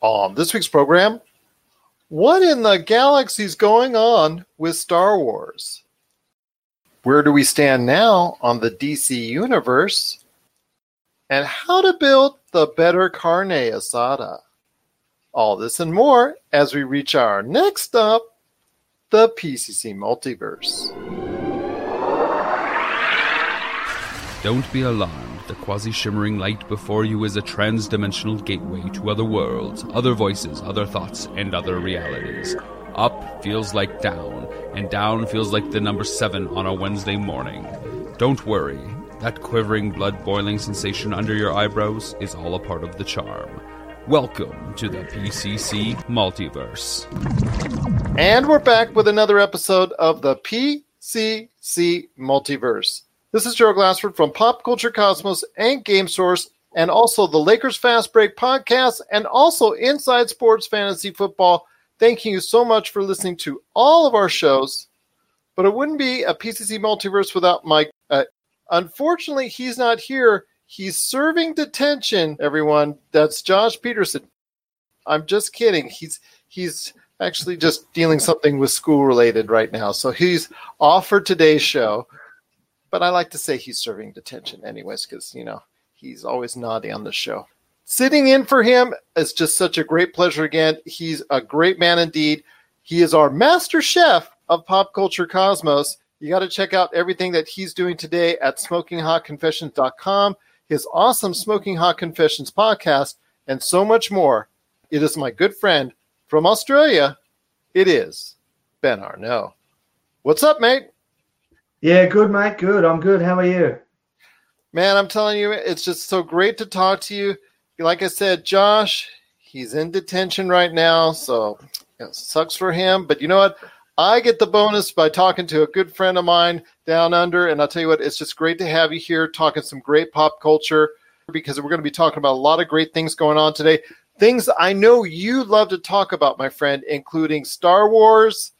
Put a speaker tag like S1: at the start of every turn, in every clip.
S1: On this week's program, what in the galaxy is going on with Star Wars? Where do we stand now on the DC universe? And how to build the better carne asada. All this and more as we reach our next stop, the PCC Multiverse.
S2: Don't be alarmed. The quasi-shimmering light before you is a trans-dimensional gateway to other worlds, other voices, other thoughts, and other realities. Up feels like down, and down feels like the number 7 on a Wednesday morning. Don't worry. That quivering, blood-boiling sensation under your eyebrows is all a part of the charm. Welcome to the PCC Multiverse.
S1: And we're back with another episode of the PCC Multiverse. This is Joe Glassford from Pop Culture Cosmos and Game Source, and also the Lakers Fast Break podcast, and also Inside Sports Fantasy Football. Thank you so much for listening to all of our shows. But it wouldn't be a PCC Multiverse without Mike. Unfortunately, he's not here. He's serving detention, everyone. That's Josh Peterson. I'm just kidding. He's actually just dealing something with school-related right now. So he's off for today's show. But I like to say he's serving detention anyways because, he's always naughty on the show. Sitting in for him is just such a great pleasure again. He's a great man indeed. He is our master chef of Pop Culture Cosmos. You got to check out everything that he's doing today at SmokingHotConfessions.com, his awesome Smoking Hot Confessions podcast, and so much more. It is my good friend from Australia. It is Ben Arnault. What's up, mate?
S3: Yeah, good, mate. Good. I'm good. How are you?
S1: Man, I'm telling you, it's just so great to talk to you. Like I said, Josh, he's in detention right now, so it sucks for him. But you know what? I get the bonus by talking to a good friend of mine down under, and I'll tell you what, it's just great to have you here talking some great pop culture because we're going to be talking about a lot of great things going on today. Things I know you love to talk about, my friend, including Star Wars,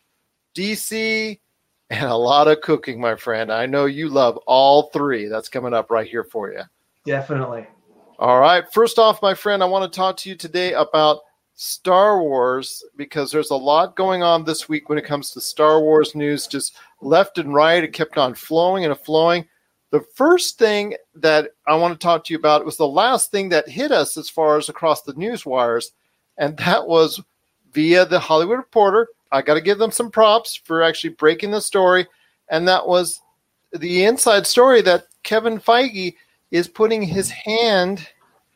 S1: DC, and a lot of cooking, my friend. I know you love all three. That's coming up right here for you.
S3: Definitely.
S1: All right. First off, my friend, I want to talk to you today about Star Wars because there's a lot going on this week when it comes to Star Wars news, just left and right. It kept on flowing and flowing. The first thing that I want to talk to you about was the last thing that hit us as far as across the news wires, and that was via the Hollywood Reporter. I got to give them some props for actually breaking the story, and that was the inside story that Kevin Feige is putting his hand,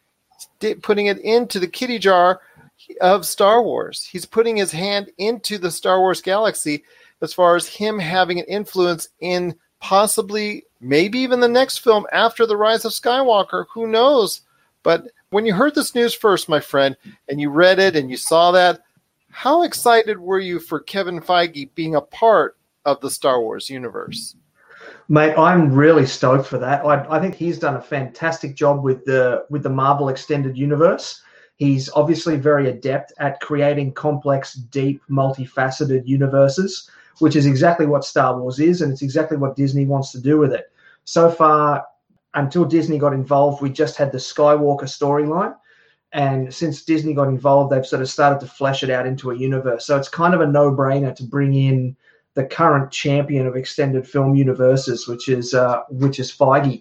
S1: putting it into the kitty jar of Star Wars. He's putting his hand into the Star Wars galaxy as far as him having an influence in possibly, maybe even the next film after The Rise of Skywalker. Who knows? But when you heard this news first, my friend, and you read it and you saw that, how excited were you for Kevin Feige being a part of the Star Wars universe?
S3: Mate, I'm really stoked for that. I think he's done a fantastic job with the Marvel Extended Universe. He's obviously very adept at creating complex, deep, multifaceted universes, which is exactly what Star Wars is, and it's exactly what Disney wants to do with it. So far, until Disney got involved, we just had the Skywalker storyline. And since Disney got involved, they've sort of started to flesh it out into a universe. So it's kind of a no-brainer to bring in the current champion of extended film universes, which is Feige.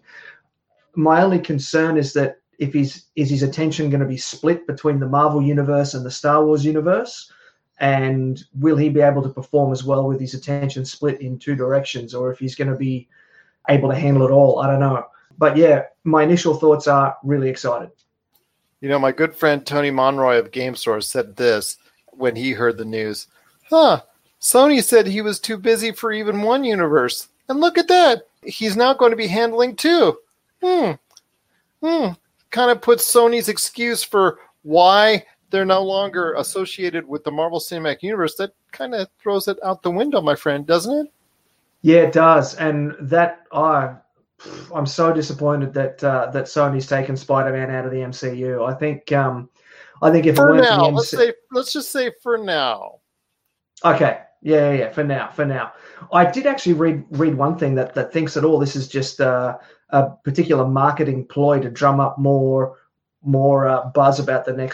S3: My only concern is that is his attention going to be split between the Marvel universe and the Star Wars universe? And will he be able to perform as well with his attention split in two directions? Or if he's going to be able to handle it all, I don't know. But yeah, my initial thoughts are really excited.
S1: My good friend Tony Monroy of Game Source said this when he heard the news. Sony said he was too busy for even one universe. And look at that. He's now going to be handling two. Kind of puts Sony's excuse for why they're no longer associated with the Marvel Cinematic Universe. That kind of throws it out the window, my friend, doesn't it?
S3: Yeah, it does. And that, I'm so disappointed that Sony's taken Spider-Man out of the MCU. I think if
S1: for
S3: it weren't
S1: now,
S3: the MCU,
S1: let's just say for now.
S3: Okay, yeah. For now, I did actually read one thing that thinks that all this is just a particular marketing ploy to drum up more buzz about the next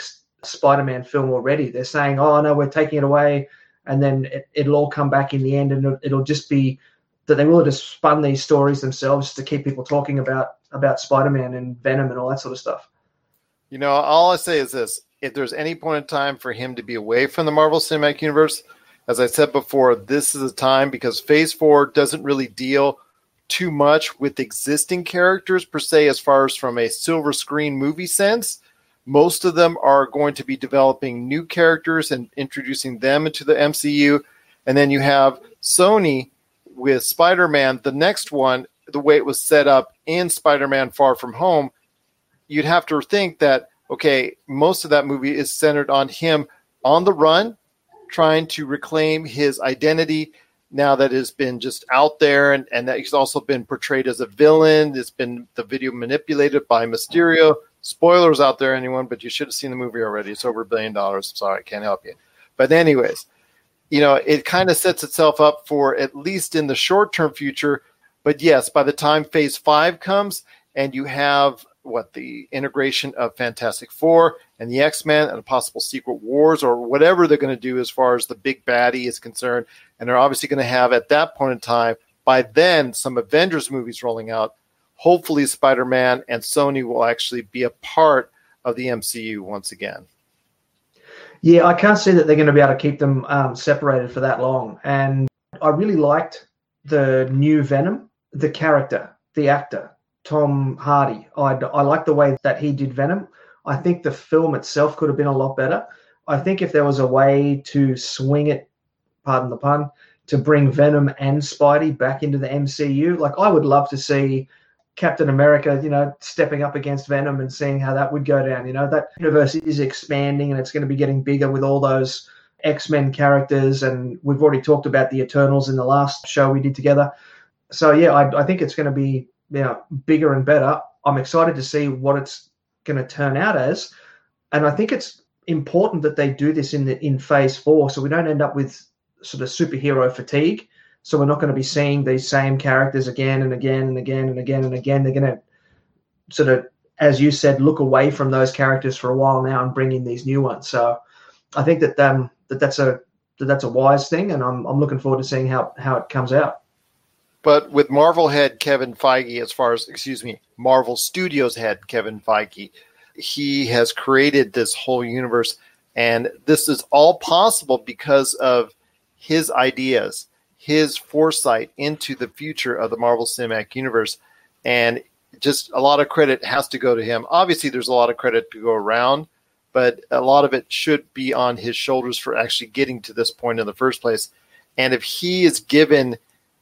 S3: Spider-Man film already. They're saying, oh, no, we're taking it away, and then it'll all come back in the end, and it'll just be that they will just spun these stories themselves to keep people talking about Spider-Man and Venom and all that sort of stuff.
S1: You know, all I say is this. If there's any point in time for him to be away from the Marvel Cinematic Universe, as I said before, this is a time because Phase 4 doesn't really deal too much with existing characters per se as far as from a silver screen movie sense. Most of them are going to be developing new characters and introducing them into the MCU. And then you have Sony with Spider-Man, the next one, the way it was set up in Spider-Man Far From Home, you'd have to think that, okay, most of that movie is centered on him on the run, trying to reclaim his identity now that it's been just out there, and that he's also been portrayed as a villain. It's been the video manipulated by Mysterio. Spoilers out there, anyone, but you should have seen the movie already. It's over $1 billion. Sorry, I can't help you. But anyways, you know, it kind of sets itself up for at least in the short-term future. But yes, by the time Phase 5 comes and you have the integration of Fantastic Four and the X-Men and a possible Secret Wars or whatever they're going to do as far as the big baddie is concerned. And they're obviously going to have at that point in time, by then, some Avengers movies rolling out. Hopefully Spider-Man and Sony will actually be a part of the MCU once again.
S3: Yeah, I can't see that they're going to be able to keep them separated for that long. And I really liked the new Venom, the character, the actor, Tom Hardy. I like the way that he did Venom. I think the film itself could have been a lot better. I think if there was a way to swing it, pardon the pun, to bring Venom and Spidey back into the MCU, like I would love to see Captain America, you know, stepping up against Venom and seeing how that would go down. You know, that universe is expanding and it's going to be getting bigger with all those X-Men characters. And we've already talked about the Eternals in the last show we did together. So, yeah, I think it's going to be, you know, bigger and better. I'm excited to see what it's going to turn out as. And I think it's important that they do this in Phase 4 so we don't end up with sort of superhero fatigue. So we're not going to be seeing these same characters again and again and again and again and again. They're going to sort of, as you said, look away from those characters for a while now and bring in these new ones. So I think that's a wise thing, and I'm looking forward to seeing how it comes out.
S1: But with Marvel head Kevin Feige, Marvel Studios head Kevin Feige, he has created this whole universe, and this is all possible because of his ideas, his foresight into the future of the Marvel Cinematic Universe, and just a lot of credit has to go to him. Obviously, there's a lot of credit to go around, but a lot of it should be on his shoulders for actually getting to this point in the first place. And if he is given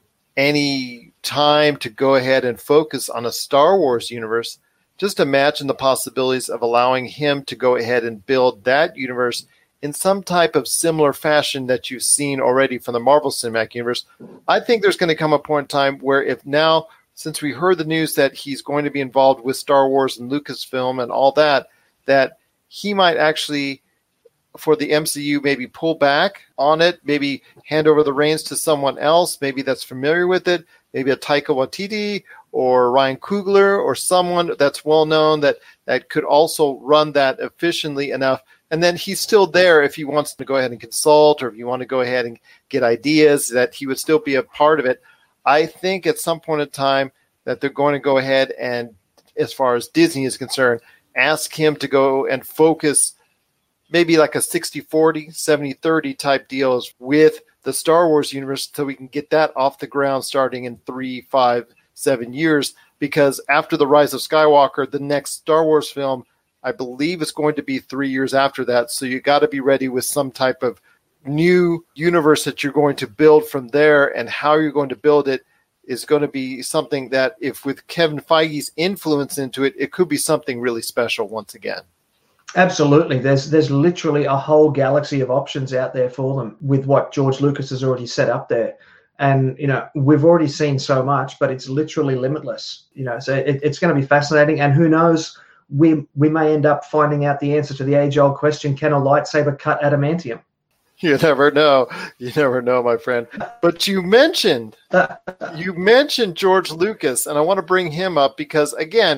S1: any time to go ahead and focus on a Star Wars universe, just imagine the possibilities of allowing him to go ahead and build that universe in some type of similar fashion that you've seen already from the Marvel Cinematic Universe. I think there's going to come a point in time where if now, since we heard the news that he's going to be involved with Star Wars and Lucasfilm and all that, that he might actually, for the MCU, maybe pull back on it, maybe hand over the reins to someone else, maybe that's familiar with it, maybe a Taika Waititi or Ryan Coogler or someone that's well-known that could also run that efficiently enough. And then he's still there if he wants to go ahead and consult or if you want to go ahead and get ideas, that he would still be a part of it. I think at some point in time that they're going to go ahead and, as far as Disney is concerned, ask him to go and focus maybe like a 60-40, 70-30 type deals with the Star Wars universe so we can get that off the ground starting in 3, 5, 7 years. Because after The Rise of Skywalker, the next Star Wars film, I believe it's going to be 3 years after that. So you got to be ready with some type of new universe that you're going to build from there, and how you're going to build it is going to be something that, if with Kevin Feige's influence into it, it could be something really special once again.
S3: Absolutely. There's literally a whole galaxy of options out there for them with what George Lucas has already set up there. And, you know, we've already seen so much, but it's literally limitless, you know, so it's going to be fascinating. And who knows, we may end up finding out the answer to the age-old question, can a lightsaber cut adamantium?
S1: You never know. You never know, my friend. But you mentioned George Lucas, and I want to bring him up because, again,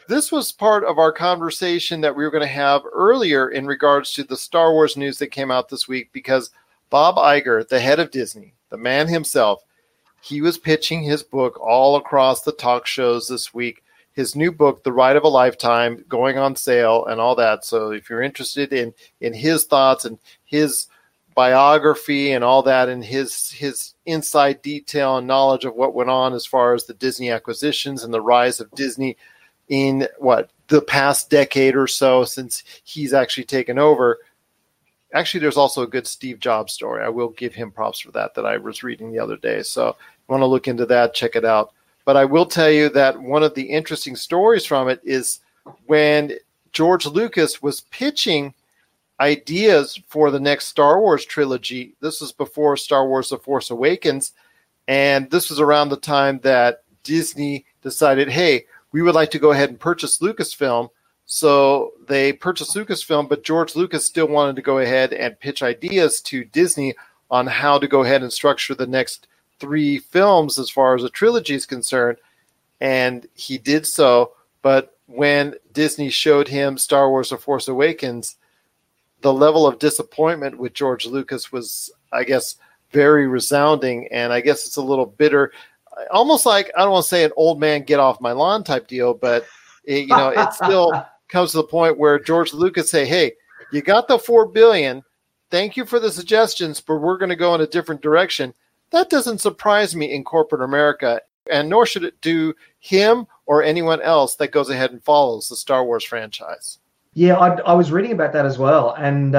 S1: This was part of our conversation that we were going to have earlier in regards to the Star Wars news that came out this week, because Bob Iger, the head of Disney, the man himself, he was pitching his book all across the talk shows this week. His new book, The Ride of a Lifetime, going on sale and all that. So if you're interested in his thoughts and his biography and all that, and his inside detail and knowledge of what went on as far as the Disney acquisitions and the rise of Disney in the past decade or so since he's actually taken over. Actually, there's also a good Steve Jobs story. I will give him props for that I was reading the other day. So if you want to look into that, check it out. But I will tell you that one of the interesting stories from it is when George Lucas was pitching ideas for the next Star Wars trilogy. This was before Star Wars The Force Awakens. And this was around the time that Disney decided, hey, we would like to go ahead and purchase Lucasfilm. So they purchased Lucasfilm, but George Lucas still wanted to go ahead and pitch ideas to Disney on how to go ahead and structure the next 3 films as far as a trilogy is concerned. And he did so. But when Disney showed him Star Wars The Force Awakens, the level of disappointment with George Lucas was, I guess, very resounding. And I guess it's a little bitter. Almost like, I don't want to say an old man get off my lawn type deal, but it still comes to the point where George Lucas say, hey, you got the $4 billion. Thank you for the suggestions, but we're going to go in a different direction. That doesn't surprise me in corporate America, and nor should it do him or anyone else that goes ahead and follows the Star Wars franchise.
S3: Yeah, I was reading about that as well. And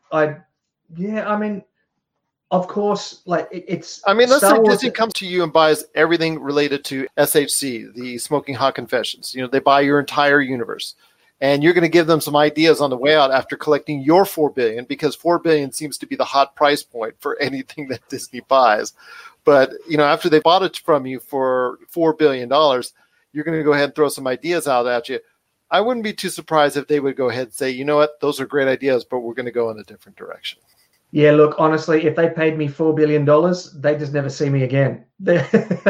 S3: of course, it's. I mean,
S1: let's say Disney comes to you and buys everything related to SHC, the Smoking Hot Confessions. They buy your entire universe, and you're going to give them some ideas on the way out after collecting your $4 billion, because $4 billion seems to be the hot price point for anything that Disney buys. But after they bought it from you for $4 billion, you're going to go ahead and throw some ideas out at you. I wouldn't be too surprised if they would go ahead and say, you know what, those are great ideas, but we're going to go in a different direction.
S3: Yeah, look, honestly, if they paid me $4 billion, they just never see me again. There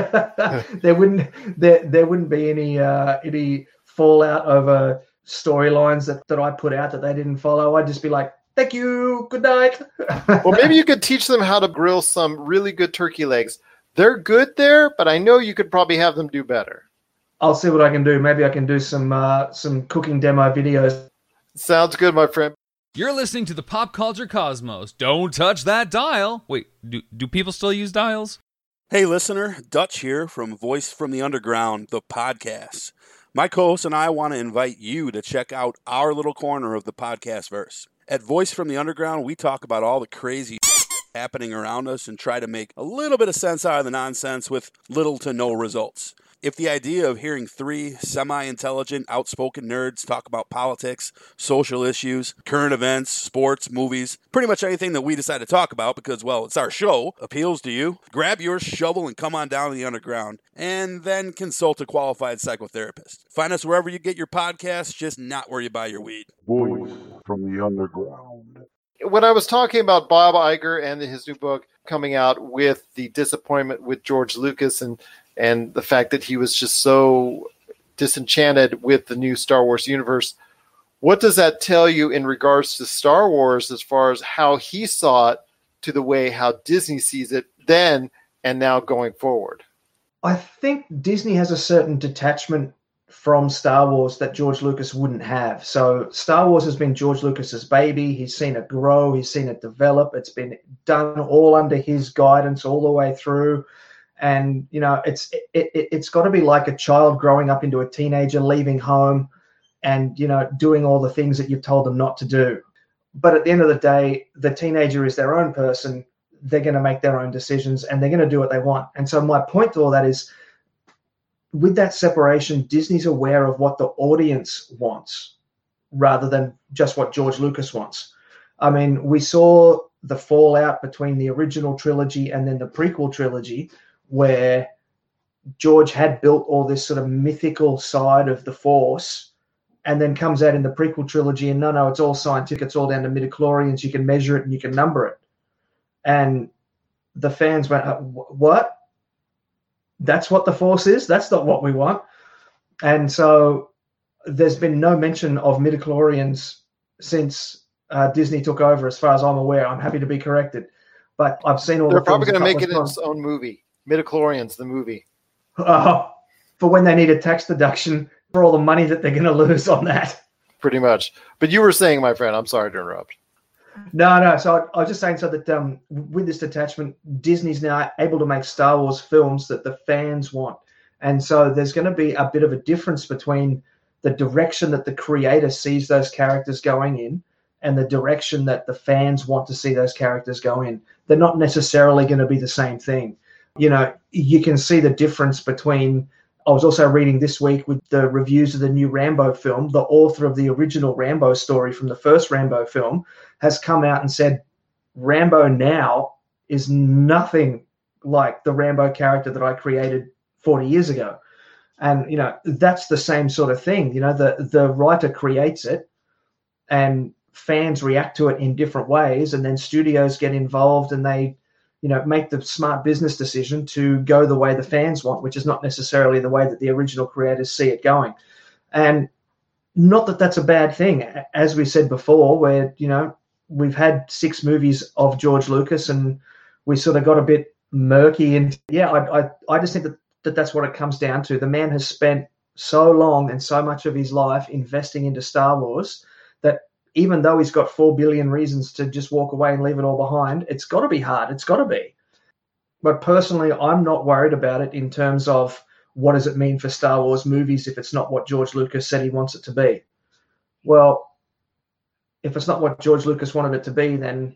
S3: wouldn't be any fallout over storylines that I put out that they didn't follow. I'd just be like, thank you, good night.
S1: Well, maybe you could teach them how to grill some really good turkey legs. They're good there, but I know you could probably have them do better.
S3: I'll see what I can do. Maybe I can do some cooking demo videos.
S1: Sounds good, my friend.
S2: You're listening to the Pop Culture Cosmos. Don't touch that dial. Wait, do people still use dials?
S4: Hey, listener. Dutch here from Voice from the Underground, the podcast. My co-host and I want to invite you to check out our little corner of the podcast verse. At Voice from the Underground, we talk about all the crazy happening around us and try to make a little bit of sense out of the nonsense with little to no results. If the idea of hearing 3 semi-intelligent, outspoken nerds talk about politics, social issues, current events, sports, movies, pretty much anything that we decide to talk about because, well, it's our show, appeals to you, grab your shovel and come on down to the underground, and then consult a qualified psychotherapist. Find us wherever you get your podcasts, just not where you buy your weed.
S5: Voice from the Underground.
S1: When I was talking about Bob Iger and his new book coming out with the disappointment with George Lucas and the fact that he was just so disenchanted with the new Star Wars universe, what does that tell you in regards to Star Wars as far as how he saw it to the way how Disney sees it then and now going forward?
S3: I think Disney has a certain detachment from Star Wars that George Lucas wouldn't have. So Star Wars has been George Lucas's baby. He's seen it grow. He's seen it develop. It's been done all under his guidance all the way through. And, it's got to be like a child growing up into a teenager, leaving home and, doing all the things that you've told them not to do. But at the end of the day, the teenager is their own person. They're going to make their own decisions and they're going to do what they want. And so my point to all that is, with that separation, Disney's aware of what the audience wants rather than just what George Lucas wants. I mean, we saw the fallout between the original trilogy and then the prequel trilogy, where George had built all this sort of mythical side of the Force and then comes out in the prequel trilogy and no, it's all scientific. It's all down to midichlorians. You can measure it and you can number it. And the fans went, what? That's what the Force is? That's not what we want. And so there's been no mention of midichlorians since Disney took over, as far as I'm aware. I'm happy to be corrected, but I've seen all
S1: They're
S3: the
S1: probably
S3: films
S1: going to make it
S3: in
S1: its own movie. Midichlorians, the movie.
S3: For when they need a tax deduction for all the money that they're going to lose on that.
S1: Pretty much. But you were saying, my friend, I'm sorry to interrupt.
S3: No. So I was just saying, so that with this detachment, Disney's now able to make Star Wars films that the fans want. And so there's going to be a bit of a difference between the direction that the creator sees those characters going in and the direction that the fans want to see those characters go in. They're not necessarily going to be the same thing. You know, you can see the difference between, I was also reading this week with the reviews of the new Rambo film, the author of the original Rambo story from the first Rambo film has come out and said, Rambo now is nothing like the Rambo character that I created 40 years ago. And, you know, that's the same sort of thing. You know, the writer creates it and fans react to it in different ways. And then studios get involved and they, you know, make the smart business decision to go the way the fans want, which is not necessarily the way that the original creators see it going. And not that that's a bad thing. As we said before, where, you know, we've had 6 movies of George Lucas and we sort of got a bit murky. And yeah, I just think that that's what it comes down to. The man has spent so long and so much of his life investing into Star Wars that even though he's got 4 billion reasons to just walk away and leave it all behind, it's got to be hard. It's got to be. But personally, I'm not worried about it in terms of what does it mean for Star Wars movies if it's not what George Lucas said he wants it to be. Well, if it's not what George Lucas wanted it to be, then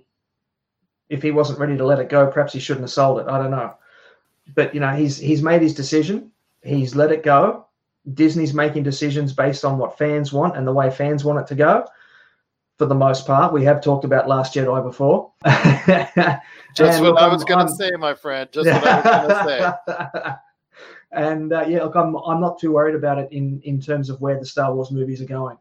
S3: if he wasn't ready to let it go, perhaps he shouldn't have sold it. I don't know. But, you know, he's made his decision. He's let it go. Disney's making decisions based on what fans want and the way fans want it to go. For the most part, we have talked about Last Jedi before.
S1: Just what I was going to say, my friend. Just what I was going to say.
S3: And yeah, look, I'm not too worried about it in terms of where the Star Wars movies are going.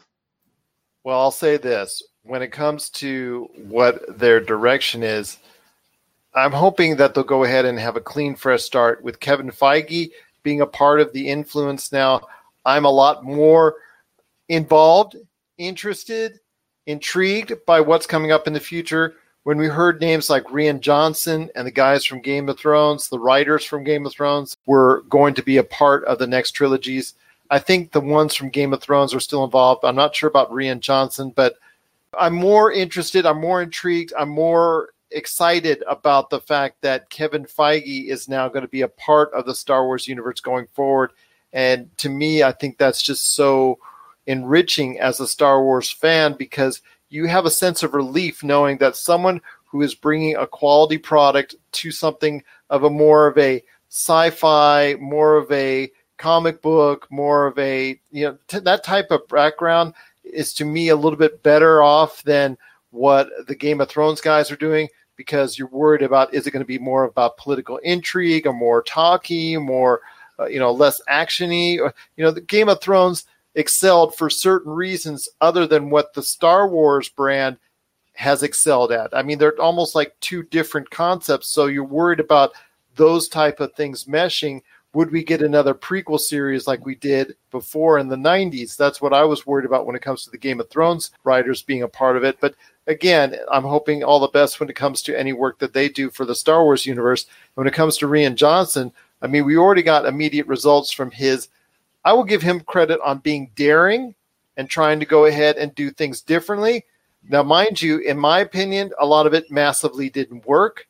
S1: Well, I'll say this: when it comes to what their direction is, I'm hoping that they'll go ahead and have a clean, fresh start with Kevin Feige being a part of the influence now. I'm a lot more involved, interested, intrigued by what's coming up in the future. When we heard names like Rian Johnson and the guys from Game of Thrones, the writers from Game of Thrones, were going to be a part of the next trilogies. I think the ones from Game of Thrones are still involved. I'm not sure about Rian Johnson, but I'm more interested, I'm more intrigued, I'm more excited about the fact that Kevin Feige is now going to be a part of the Star Wars universe going forward. And to me, I think that's just so enriching as a Star Wars fan, because you have a sense of relief knowing that someone who is bringing a quality product to something of a more of a sci-fi, more of a comic book, more of a, you know, that type of background is to me a little bit better off than what the Game of Thrones guys are doing, because you're worried about, is it going to be more about political intrigue or more talky, more, less actiony? Or, the Game of Thrones excelled for certain reasons other than what the Star Wars brand has excelled at. I mean, they're almost like two different concepts. So you're worried about those type of things meshing. Would we get another prequel series like we did before in the 90s? That's what I was worried about when it comes to the Game of Thrones writers being a part of it. But again, I'm hoping all the best when it comes to any work that they do for the Star Wars universe. When it comes to Rian Johnson, I mean, we already got immediate results from his. I will give him credit on being daring and trying to go ahead and do things differently. Now, mind you, in my opinion, a lot of it massively didn't work.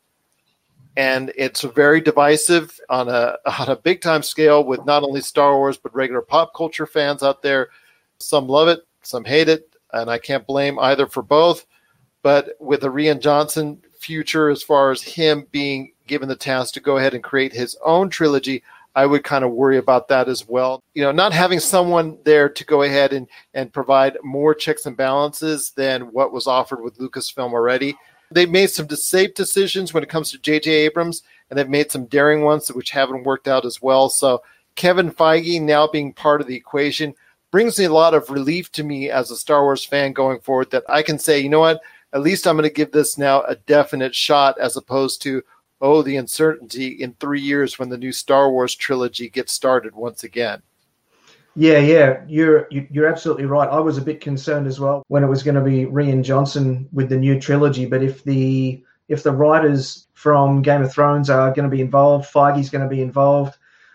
S1: And it's very divisive on a big time scale with not only Star Wars, but regular pop culture fans out there. Some love it, some hate it, and I can't blame either for both. But with the Rian Johnson future, as far as him being given the task to go ahead and create his own trilogy, I would kind of worry about that as well. Not having someone there to go ahead and provide more checks and balances than what was offered with Lucasfilm already. They've made some safe decisions when it comes to J.J. Abrams, and they've made some daring ones which haven't worked out as well. So Kevin Feige now being part of the equation brings me a lot of relief to me as a Star Wars fan going forward, that I can say, you know what, at least I'm going to give this now a definite shot, as opposed to, the uncertainty in 3 years when the new Star Wars trilogy gets started once again.
S3: Yeah. You're absolutely right. I was a bit concerned as well when it was going to be Rian Johnson with the new trilogy. But if the writers from Game of Thrones are going to be involved, Feige's going to be involved.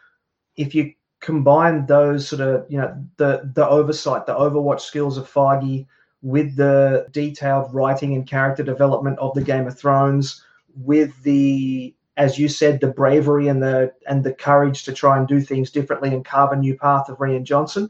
S3: If you combine those sort of, the oversight, the Overwatch skills of Feige with the detailed writing and character development of the Game of Thrones, with the, as you said, the bravery and the courage to try and do things differently and carve a new path of Rian Johnson,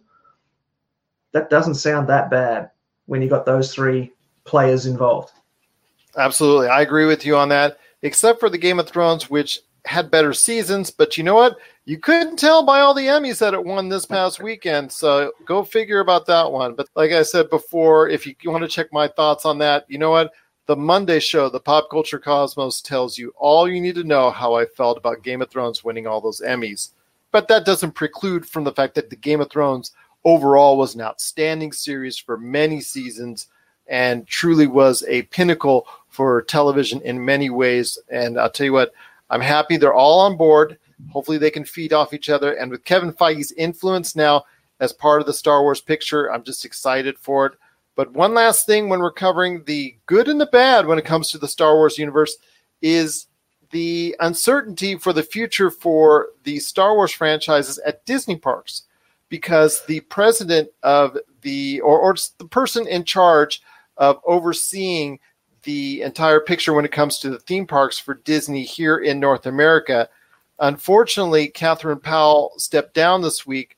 S3: that doesn't sound that bad when you got those three players involved.
S1: Absolutely. I agree with you on that, except for the Game of Thrones, which had better seasons. But you know what? You couldn't tell by all the Emmys that it won this past weekend. So go figure about that one. But like I said before, if you want to check my thoughts on that, you know what? The Monday show, the Pop Culture Cosmos, tells you all you need to know how I felt about Game of Thrones winning all those Emmys. But that doesn't preclude from the fact that the Game of Thrones overall was an outstanding series for many seasons and truly was a pinnacle for television in many ways. And I'll tell you what, I'm happy they're all on board. Hopefully they can feed off each other. And with Kevin Feige's influence now as part of the Star Wars picture, I'm just excited for it. But one last thing when we're covering the good and the bad when it comes to the Star Wars universe is the uncertainty for the future for the Star Wars franchises at Disney parks, because the president of or the person in charge of overseeing the entire picture when it comes to the theme parks for Disney here in North America, unfortunately, Catherine Powell stepped down this week.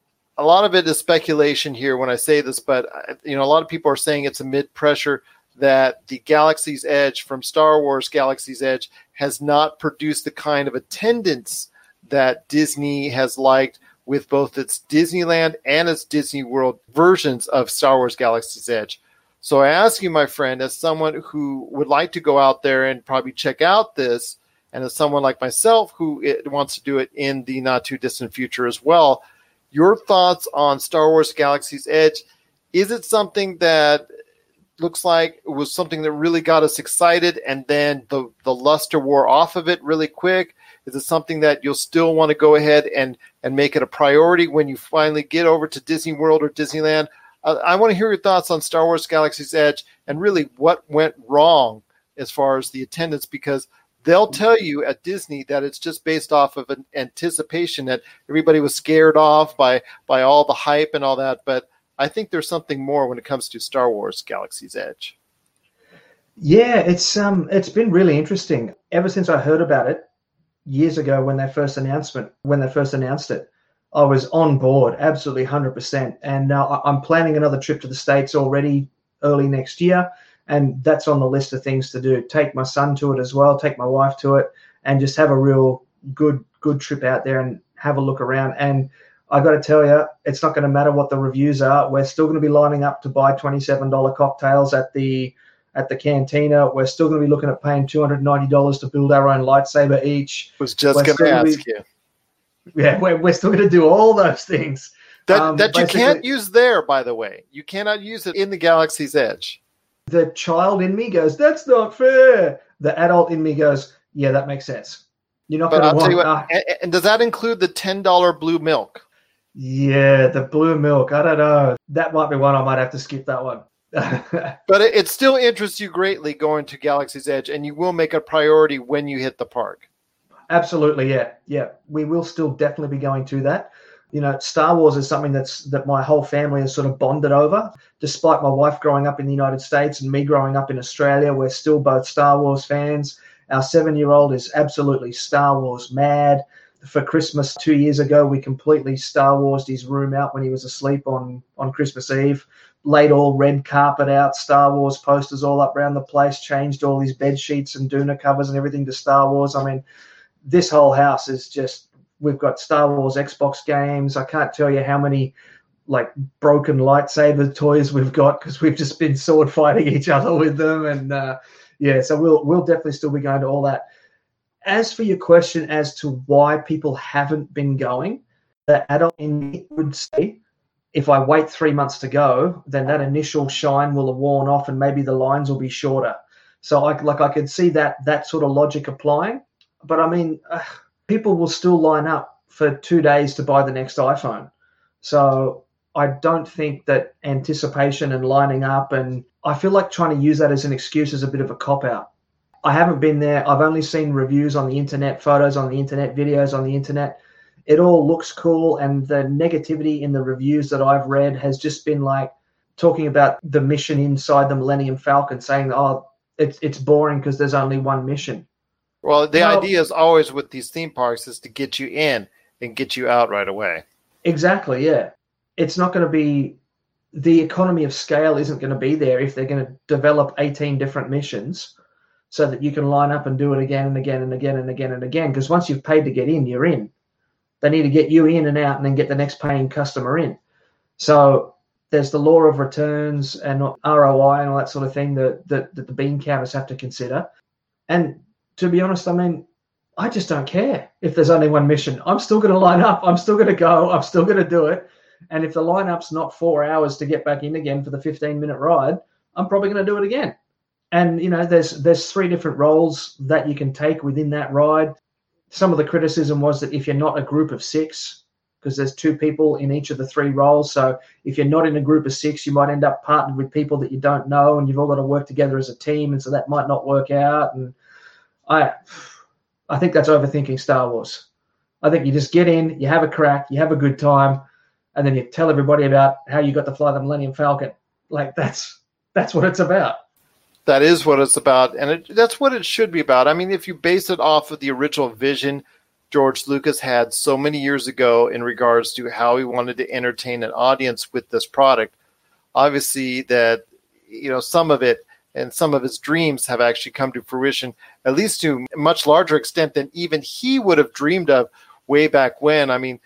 S1: A lot of it is speculation here when I say this, but a lot of people are saying it's amid pressure that the Galaxy's Edge from Star Wars Galaxy's Edge has not produced the kind of attendance that Disney has liked with both its Disneyland and its Disney World versions of Star Wars Galaxy's Edge. So I ask you, my friend, as someone who would like to go out there and probably check out this, and as someone like myself who wants to do it in the not too distant future as well, your thoughts on Star Wars Galaxy's Edge. Is it something that looks like it was something that really got us excited and then the luster wore off of it really quick? Is it something that you'll still want to go ahead and make it a priority when you finally get over to Disney World or Disneyland? I want to hear your thoughts on Star Wars Galaxy's Edge and really what went wrong as far as the attendance, because they'll tell you at Disney that it's just based off of an anticipation that everybody was scared off by all the hype and all that. But I think there's something more when it comes to Star Wars Galaxy's Edge.
S3: Yeah, it's been really interesting. Ever since I heard about it years ago when they first announced it, I was on board, absolutely 100%. And now I'm planning another trip to the States already early next year. And that's on the list of things to do. Take my son to it as well, take my wife to it, and just have a real good trip out there and have a look around. And I got to tell you, it's not going to matter what the reviews are. We're still going to be lining up to buy $27 cocktails at the cantina. We're still going to be looking at paying $290 to build our own lightsaber each.
S1: Was just going to ask you.
S3: Yeah, we're still going to do all those things.
S1: That you can't use there, by the way. You cannot use it in the Galaxy's Edge.
S3: The child in me goes, that's not fair. The adult in me goes, yeah, that makes sense. You're not going to want...
S1: and does that include the $10 blue milk?
S3: Yeah, the blue milk. I don't know. That might be one I might have to skip that one.
S1: But it still interests you greatly going to Galaxy's Edge, and you will make a priority when you hit the park.
S3: Absolutely, yeah. We will still definitely be going to that. Star Wars is something that my whole family has sort of bonded over. Despite my wife growing up in the United States and me growing up in Australia, we're still both Star Wars fans. Our 7-year-old is absolutely Star Wars mad. For Christmas 2 years ago, we completely Star Wars'd his room out when he was asleep on Christmas Eve. Laid all red carpet out, Star Wars posters all up around the place, changed all his bed sheets and doona covers and everything to Star Wars. I mean, this whole house is just... We've got Star Wars Xbox games. I can't tell you how many broken lightsaber toys we've got because we've just been sword fighting each other with them. And so we'll definitely still be going to all that. As for your question as to why people haven't been going, the adult in me would say if I wait 3 months to go, then that initial shine will have worn off and maybe the lines will be shorter. So I could see that sort of logic applying. But I mean... people will still line up for 2 days to buy the next iPhone. So I don't think that anticipation and lining up, and I feel like trying to use that as an excuse is a bit of a cop-out. I haven't been there. I've only seen reviews on the internet, photos on the internet, videos on the internet. It all looks cool, and the negativity in the reviews that I've read has just been like talking about the mission inside the Millennium Falcon, saying, oh, it's boring because there's only one mission.
S1: Well, the idea is always with these theme parks is to get you in and get you out right away.
S3: Exactly, yeah. It's not going to be, the economy of scale isn't going to be there if they're going to develop 18 different missions so that you can line up and do it again and again and again and again and again. Because once you've paid to get in, you're in. They need to get you in and out and then get the next paying customer in. So there's the law of returns and ROI and all that sort of thing that the bean counters have to consider. And to be honest, I mean, I just don't care if there's only one mission. I'm still going to line up. I'm still going to go. I'm still going to do it. And if the lineup's not 4 hours to get back in again for the 15-minute ride, I'm probably going to do it again. And, you know, there's 3 different roles that you can take within that ride. Some of the criticism was that if you're not a group of 6, because there's 2 people in each of the 3 roles, so if you're not in a group of 6, you might end up partnered with people that you don't know, and you've all got to work together as a team, and so that might not work out. And I think that's overthinking Star Wars. I think you just get in, you have a crack, you have a good time, and then you tell everybody about how you got to fly the Millennium Falcon. Like, that's what it's about.
S1: That is what it's about, and that's what it should be about. I mean, if you base it off of the original vision George Lucas had so many years ago in regards to how he wanted to entertain an audience with this product, obviously that, you know, some of it and some of his dreams have actually come to fruition, at least to a much larger extent than even he would have dreamed of way back when. I mean,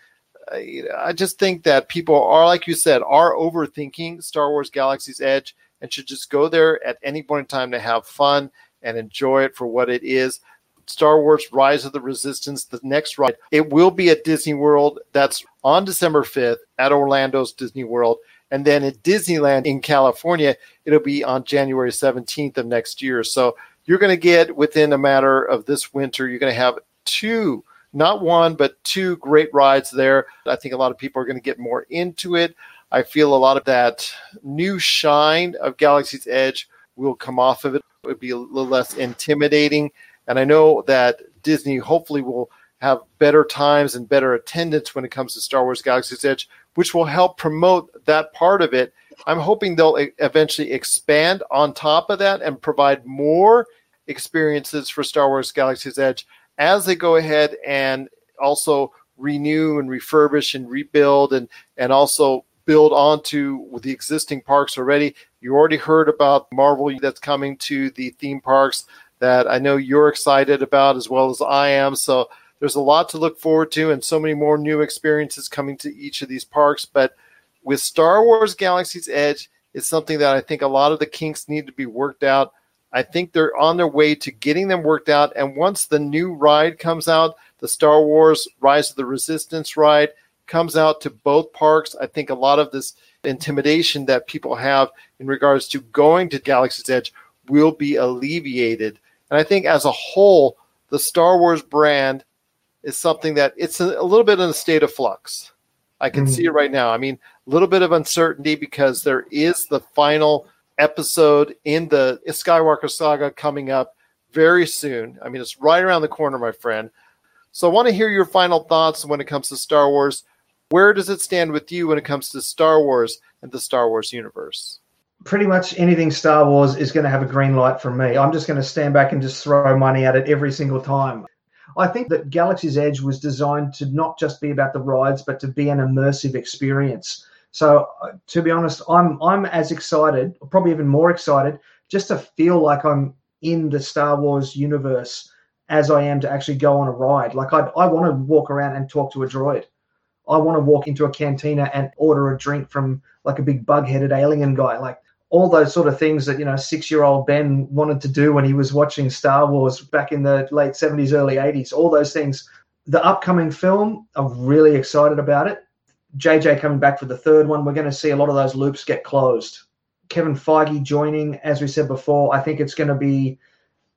S1: I just think that people are, like you said, are overthinking Star Wars Galaxy's Edge and should just go there at any point in time to have fun and enjoy it for what it is. Star Wars Rise of the Resistance, the next ride, it will be at Disney World. That's on December 5th at Orlando's Disney World. And then at Disneyland in California, it'll be on January 17th of next year. So you're going to get, within a matter of this winter, you're going to have 2, not 1, but 2 great rides there. I think a lot of people are going to get more into it. I feel a lot of that new shine of Galaxy's Edge will come off of it. It would be a little less intimidating. And I know that Disney hopefully will have better times and better attendance when it comes to Star Wars Galaxy's Edge, which will help promote that part of it. I'm hoping they'll eventually expand on top of that and provide more experiences for Star Wars Galaxy's Edge as they go ahead and also renew and refurbish and rebuild and also build onto the existing parks already. You already heard about Marvel that's coming to the theme parks that I know you're excited about as well as I am. So there's a lot to look forward to and so many more new experiences coming to each of these parks. But with Star Wars Galaxy's Edge, it's something that I think a lot of the kinks need to be worked out. I think they're on their way to getting them worked out. And once the new ride comes out, the Star Wars Rise of the Resistance ride comes out to both parks, I think a lot of this intimidation that people have in regards to going to Galaxy's Edge will be alleviated. And I think as a whole, the Star Wars brand is something that it's a little bit in a state of flux. I can see it right now. I mean, a little bit of uncertainty because there is the final episode in the Skywalker saga coming up very soon. I mean, it's right around the corner, my friend. So I want to hear your final thoughts when it comes to Star Wars. Where does it stand with you when it comes to Star Wars and the Star Wars universe?
S3: Pretty much anything Star Wars is going to have a green light from me. I'm just going to stand back and just throw money at it every single time. I think that Galaxy's Edge was designed to not just be about the rides, but to be an immersive experience. So to be honest, I'm as excited, probably even more excited, just to feel like I'm in the Star Wars universe as I am to actually go on a ride. Like I want to walk around and talk to a droid. I want to walk into a cantina and order a drink from like a big bug-headed alien guy. Like all those sort of things that, 6-year-old Ben wanted to do when he was watching Star Wars back in the late 70s, early 80s, all those things. The upcoming film, I'm really excited about it. JJ coming back for the third one, we're going to see a lot of those loops get closed. Kevin Feige joining, as we said before, I think it's going to be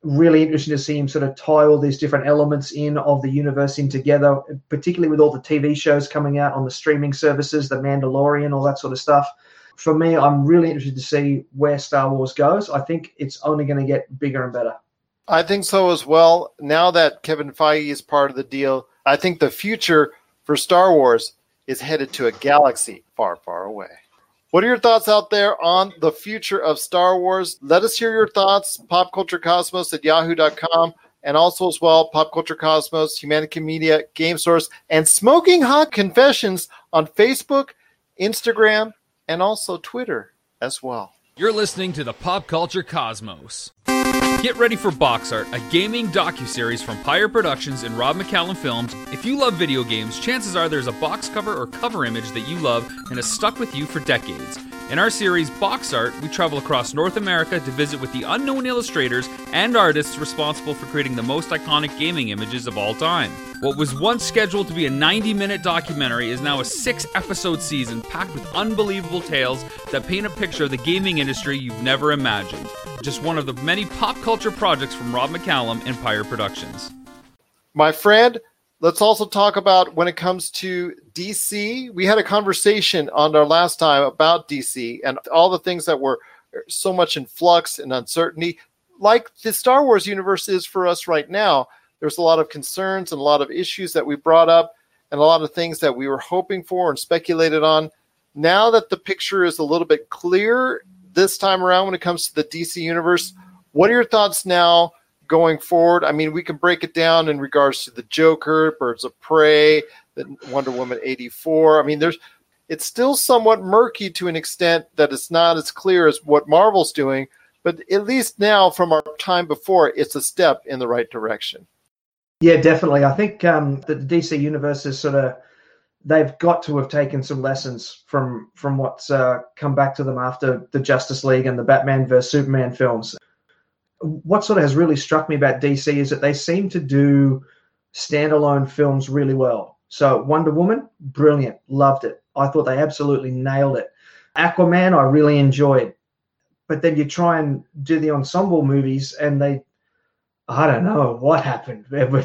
S3: really interesting to see him sort of tie all these different elements of the universe in together, particularly with all the TV shows coming out on the streaming services, The Mandalorian, all that sort of stuff. For me, I'm really interested to see where Star Wars goes. I think it's only going to get bigger and better.
S1: I think so as well. Now that Kevin Feige is part of the deal, I think the future for Star Wars is headed to a galaxy far, far away. What are your thoughts out there on the future of Star Wars? Let us hear your thoughts. popculturecosmos@yahoo.com, and also as well, Pop Culture Cosmos, Humanica Media, Game Source, and Smoking Hot Confessions on Facebook, Instagram, and also Twitter as well.
S2: You're listening to the Pop Culture Cosmos. Get ready for Box Art, a gaming docuseries from Pyre Productions and Rob McCallum Films. If you love video games, chances are there's a box cover or cover image that you love and has stuck with you for decades. In our series, Box Art, we travel across North America to visit with the unknown illustrators and artists responsible for creating the most iconic gaming images of all time. What was once scheduled to be a 90-minute documentary is now a 6-episode season packed with unbelievable tales that paint a picture of the gaming industry you've never imagined. Just one of the many pop culture projects from Rob McCallum and Pyre Productions.
S1: My friend, let's also talk about when it comes to DC. We had a conversation on our last time about DC and all the things that were so much in flux and uncertainty, like the Star Wars universe is for us right now. There's a lot of concerns and a lot of issues that we brought up and a lot of things that we were hoping for and speculated on. Now that the picture is a little bit clearer this time around when it comes to the DC universe, what are your thoughts now going forward? I mean, we can break it down in regards to the Joker, Birds of Prey, the Wonder Woman 84. I mean, it's still somewhat murky to an extent that it's not as clear as what Marvel's doing, but at least now from our time before, it's a step in the right direction.
S3: Yeah, definitely. I think that the DC universe is they've got to have taken some lessons from what's come back to them after the Justice League and the Batman vs. Superman films. What sort of has really struck me about DC is that they seem to do standalone films really well. So Wonder Woman, brilliant, loved it. I thought they absolutely nailed it. Aquaman, I really enjoyed. But then you try and do the ensemble movies and I don't know what happened. They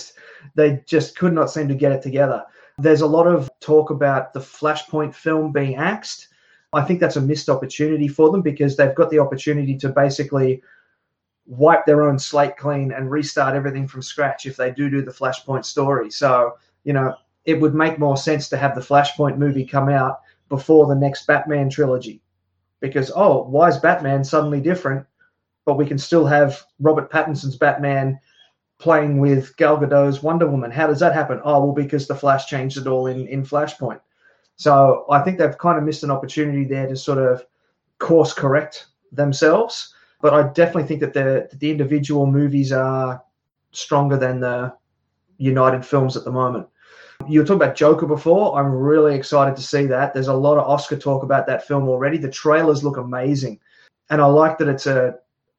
S3: just could not seem to get it together. There's a lot of talk about the Flashpoint film being axed. I think that's a missed opportunity for them because they've got the opportunity to basically wipe their own slate clean and restart everything from scratch if they do the Flashpoint story. So, it would make more sense to have the Flashpoint movie come out before the next Batman trilogy because, why is Batman suddenly different? But we can still have Robert Pattinson's Batman playing with Gal Gadot's Wonder Woman. How does that happen? Because the Flash changed it all in Flashpoint. So I think they've kind of missed an opportunity there to sort of course correct themselves. But I definitely think that the individual movies are stronger than the United films at the moment. You were talking about Joker before. I'm really excited to see that. There's a lot of Oscar talk about that film already. The trailers look amazing. And I like that it's a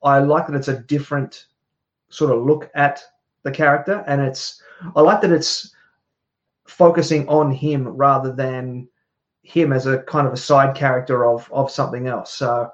S3: different sort of look at the character, and I like that it's focusing on him rather than him as a kind of a side character of something else. So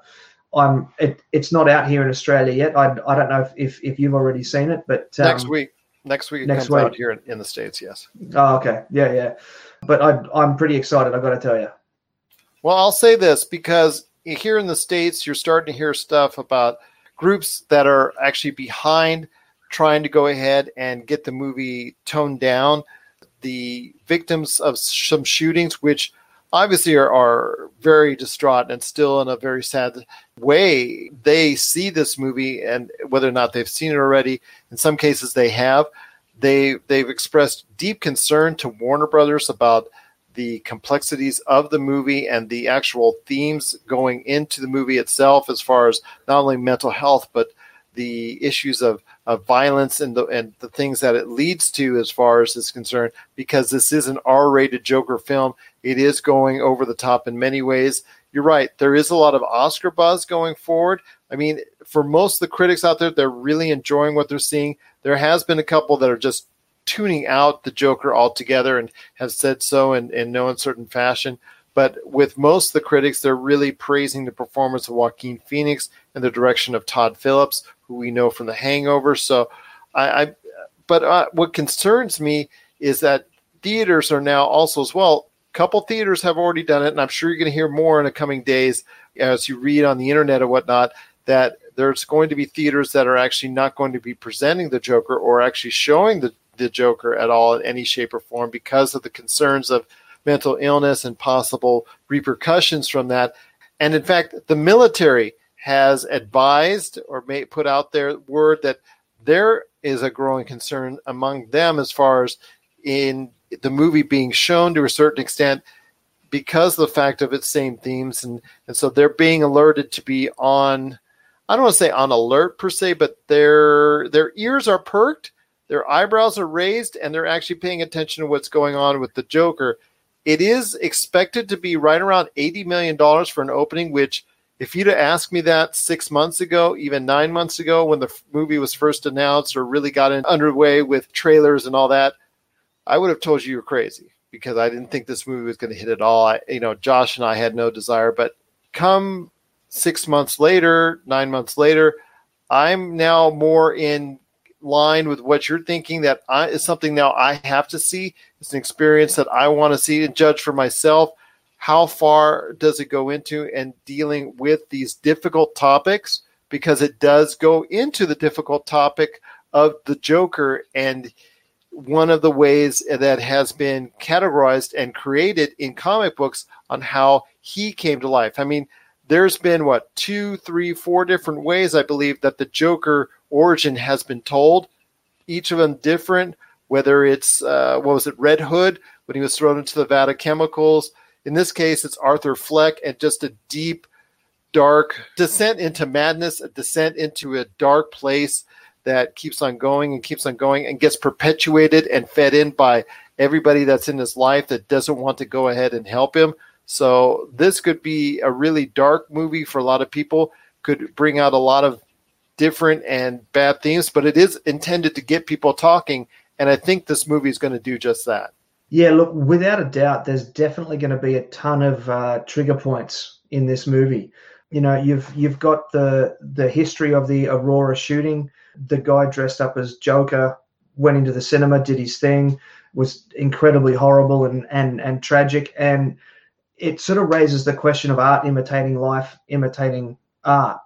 S3: it's not out here in Australia yet. I don't know if you've already seen it, but
S1: next week it comes out here in the States. Yes.
S3: Oh, okay. Yeah. But I'm pretty excited. I've got to tell you.
S1: Well, I'll say this because here in the States, you're starting to hear stuff about groups that are actually behind trying to go ahead and get the movie toned down. The victims of some shootings, which obviously are very distraught and still in a very sad way, they see this movie, and whether or not they've seen it already, in some cases they have. They've expressed deep concern to Warner Brothers about the complexities of the movie and the actual themes going into the movie itself, as far as not only mental health, but the issues of violence and the things that it leads to as far as is concerned, because this is an R-rated Joker film. It is going over the top in many ways. You're right. There is a lot of Oscar buzz going forward. I mean, for most of the critics out there, they're really enjoying what they're seeing. There has been a couple that are just tuning out the Joker altogether and have said so in no uncertain fashion. But with most of the critics, they're really praising the performance of Joaquin Phoenix and the direction of Todd Phillips, who we know from The Hangover. So, what concerns me is that theaters are now also as well. A couple theaters have already done it, and I'm sure you're going to hear more in the coming days as you read on the internet or whatnot, that there's going to be theaters that are actually not going to be presenting the Joker or actually showing the Joker at all in any shape or form because of the concerns of mental illness and possible repercussions from that. And in fact, the military has advised or may put out their word that there is a growing concern among them as far as in the movie being shown to a certain extent because of the fact of its same themes. And so they're being alerted to be on, I don't want to say on alert per se, but their ears are perked, their eyebrows are raised, and they're actually paying attention to what's going on with the Joker. It is expected to be right around $80 million for an opening, which if you'd have asked me that 6 months ago, even 9 months ago when the movie was first announced or really got underway with trailers and all that, I would have told you were crazy because I didn't think this movie was going to hit at all. Josh and I had no desire, but come 6 months later, 9 months later, I'm now more in line with what you're thinking that is something now I have to see. It's an experience that I want to see and judge for myself. How far does it go into and dealing with these difficult topics? Because it does go into the difficult topic of the Joker and one of the ways that has been categorized and created in comic books on how he came to life. I mean, there's been, 2, 3, 4 different ways, I believe, that the Joker origin has been told, each of them different, whether it's, Red Hood, when he was thrown into the vat of chemicals. In this case, it's Arthur Fleck and just a deep, dark descent into madness, a descent into a dark place that keeps on going and gets perpetuated and fed in by everybody that's in his life that doesn't want to go ahead and help him. So this could be a really dark movie for a lot of people, could bring out a lot of different and bad themes, but it is intended to get people talking, and I think this movie is going to do just that.
S3: Yeah, look, without a doubt, there's definitely going to be a ton of trigger points in this movie. You've got the history of the Aurora shooting. The guy dressed up as Joker went into the cinema, did his thing, was incredibly horrible and tragic. And it sort of raises the question of art imitating life, imitating art.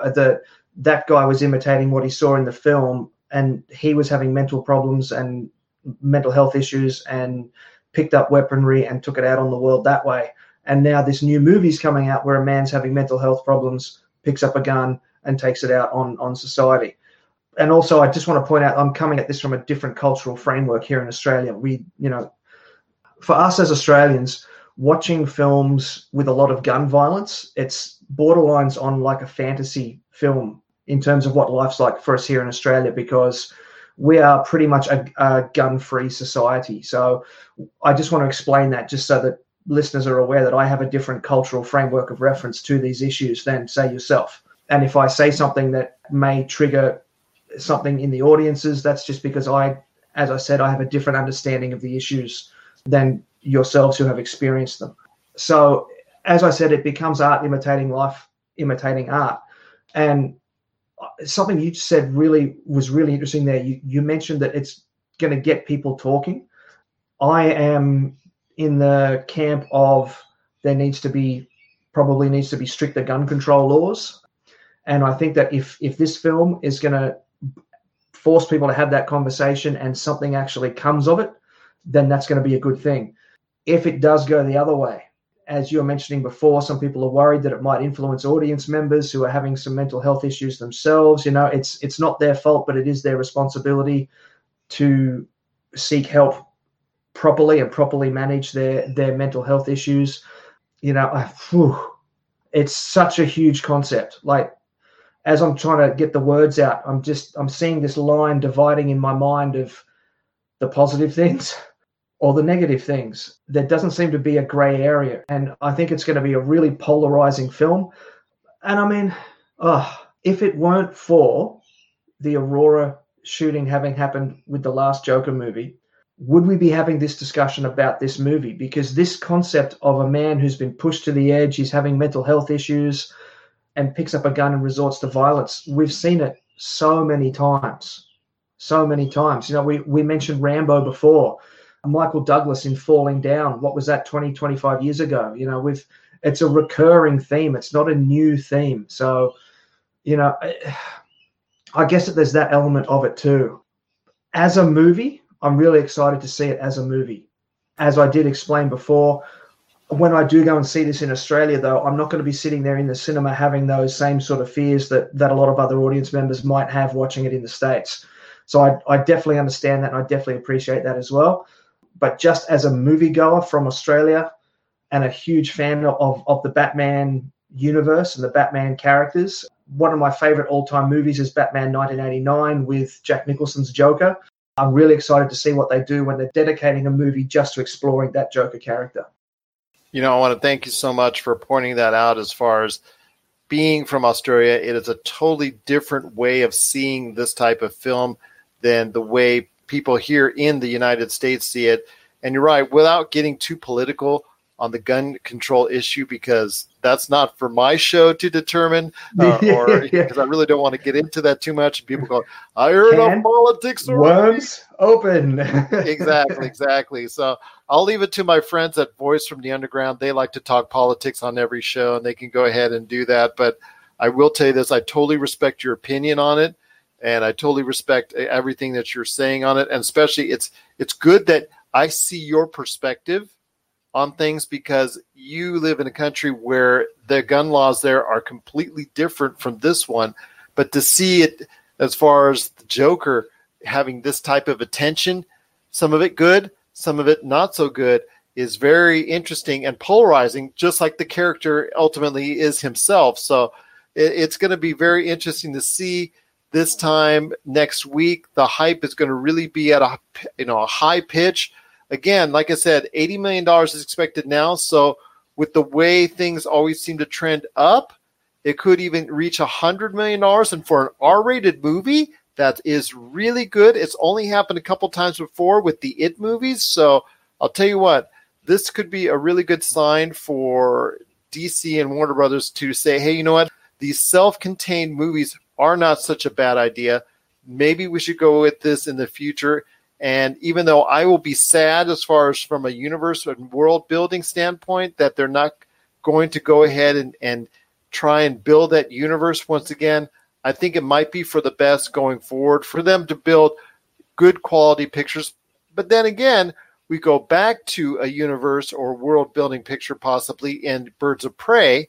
S3: That guy was imitating what he saw in the film, and he was having mental problems and mental health issues and picked up weaponry and took it out on the world that way. And now this new movie's coming out where a man's having mental health problems, picks up a gun and takes it out on society. And also, I just want to point out, I'm coming at this from a different cultural framework here in Australia. For us as Australians, watching films with a lot of gun violence, it's borderlines on like a fantasy film in terms of what life's like for us here in Australia, because we are pretty much a gun-free society. So I just want to explain that just so that listeners are aware that I have a different cultural framework of reference to these issues than, say, yourself. And if I say something that may trigger something in the audiences, that's just because as I said, I have a different understanding of the issues than yourselves who have experienced them. So as I said, it becomes art imitating life, imitating art. And something you said was really interesting there. You mentioned that it's going to get people talking. I am in the camp of there probably needs to be stricter gun control laws. And I think that if this film is going to force people to have that conversation and something actually comes of it, then that's going to be a good thing. If it does go the other way, as you were mentioning before, some people are worried that it might influence audience members who are having some mental health issues themselves. It's not their fault, but it is their responsibility to seek help properly and properly manage their mental health issues. It's such a huge concept. Like, as I'm trying to get the words out, I'm seeing this line dividing in my mind of the positive things or the negative things. There doesn't seem to be a gray area. And I think it's going to be a really polarizing film. And I mean, if it weren't for the Aurora shooting having happened with the last Joker movie, would we be having this discussion about this movie? Because this concept of a man who's been pushed to the edge, he's having mental health issues and picks up a gun and resorts to violence, we've seen it so many times. So many times. You know, we mentioned Rambo before. Michael Douglas in Falling Down, what was that, 20, 25 years ago? You know, it's a recurring theme. It's not a new theme. So, you know, I guess that there's that element of it too. As a movie, I'm really excited to see it as a movie. As I did explain before, when I do go and see this in Australia, though, I'm not going to be sitting there in the cinema having those same sort of fears that a lot of other audience members might have watching it in the States. So I definitely understand that, and I definitely appreciate that as well. But just as a moviegoer from Australia and a huge fan of the Batman universe and the Batman characters, one of my favorite all-time movies is Batman 1989 with Jack Nicholson's Joker. I'm really excited to see what they do when they're dedicating a movie just to exploring that Joker character.
S1: You know, I want to thank you so much for pointing that out. As far as being from Australia, it is a totally different way of seeing this type of film than the way people here in the United States see it. And you're right, without getting too political on the gun control issue, because that's not for my show to determine, or because I really don't want to get into that too much. And people go, I heard of politics.
S3: Worms open.
S1: Exactly. So I'll leave it to my friends at Voice from the Underground. They like to talk politics on every show, and they can go ahead and do that. But I will tell you this, I totally respect your opinion on it, and I totally respect everything that you're saying on it. And especially it's good that I see your perspective on things, because you live in a country where the gun laws there are completely different from this one. But to see it as far as the Joker having this type of attention, some of it good, some of it not so good, is very interesting and polarizing, just like the character ultimately is himself. So it's going to be very interesting to see this time next week. The hype is going to really be at a high pitch. Again, like I said, $80 million is expected now. So with the way things always seem to trend up, it could even reach $100 million. And for an R-rated movie, that is really good. It's only happened a couple times before with the It movies. So I'll tell you what, this could be a really good sign for DC and Warner Brothers to say, hey, you know what? These self-contained movies are not such a bad idea. Maybe we should go with this in the future. And even though I will be sad as far as from a universe and world building standpoint that they're not going to go ahead and try and build that universe once again, I think it might be for the best going forward for them to build good quality pictures. But then again, we go back to a universe or world building picture possibly in Birds of Prey,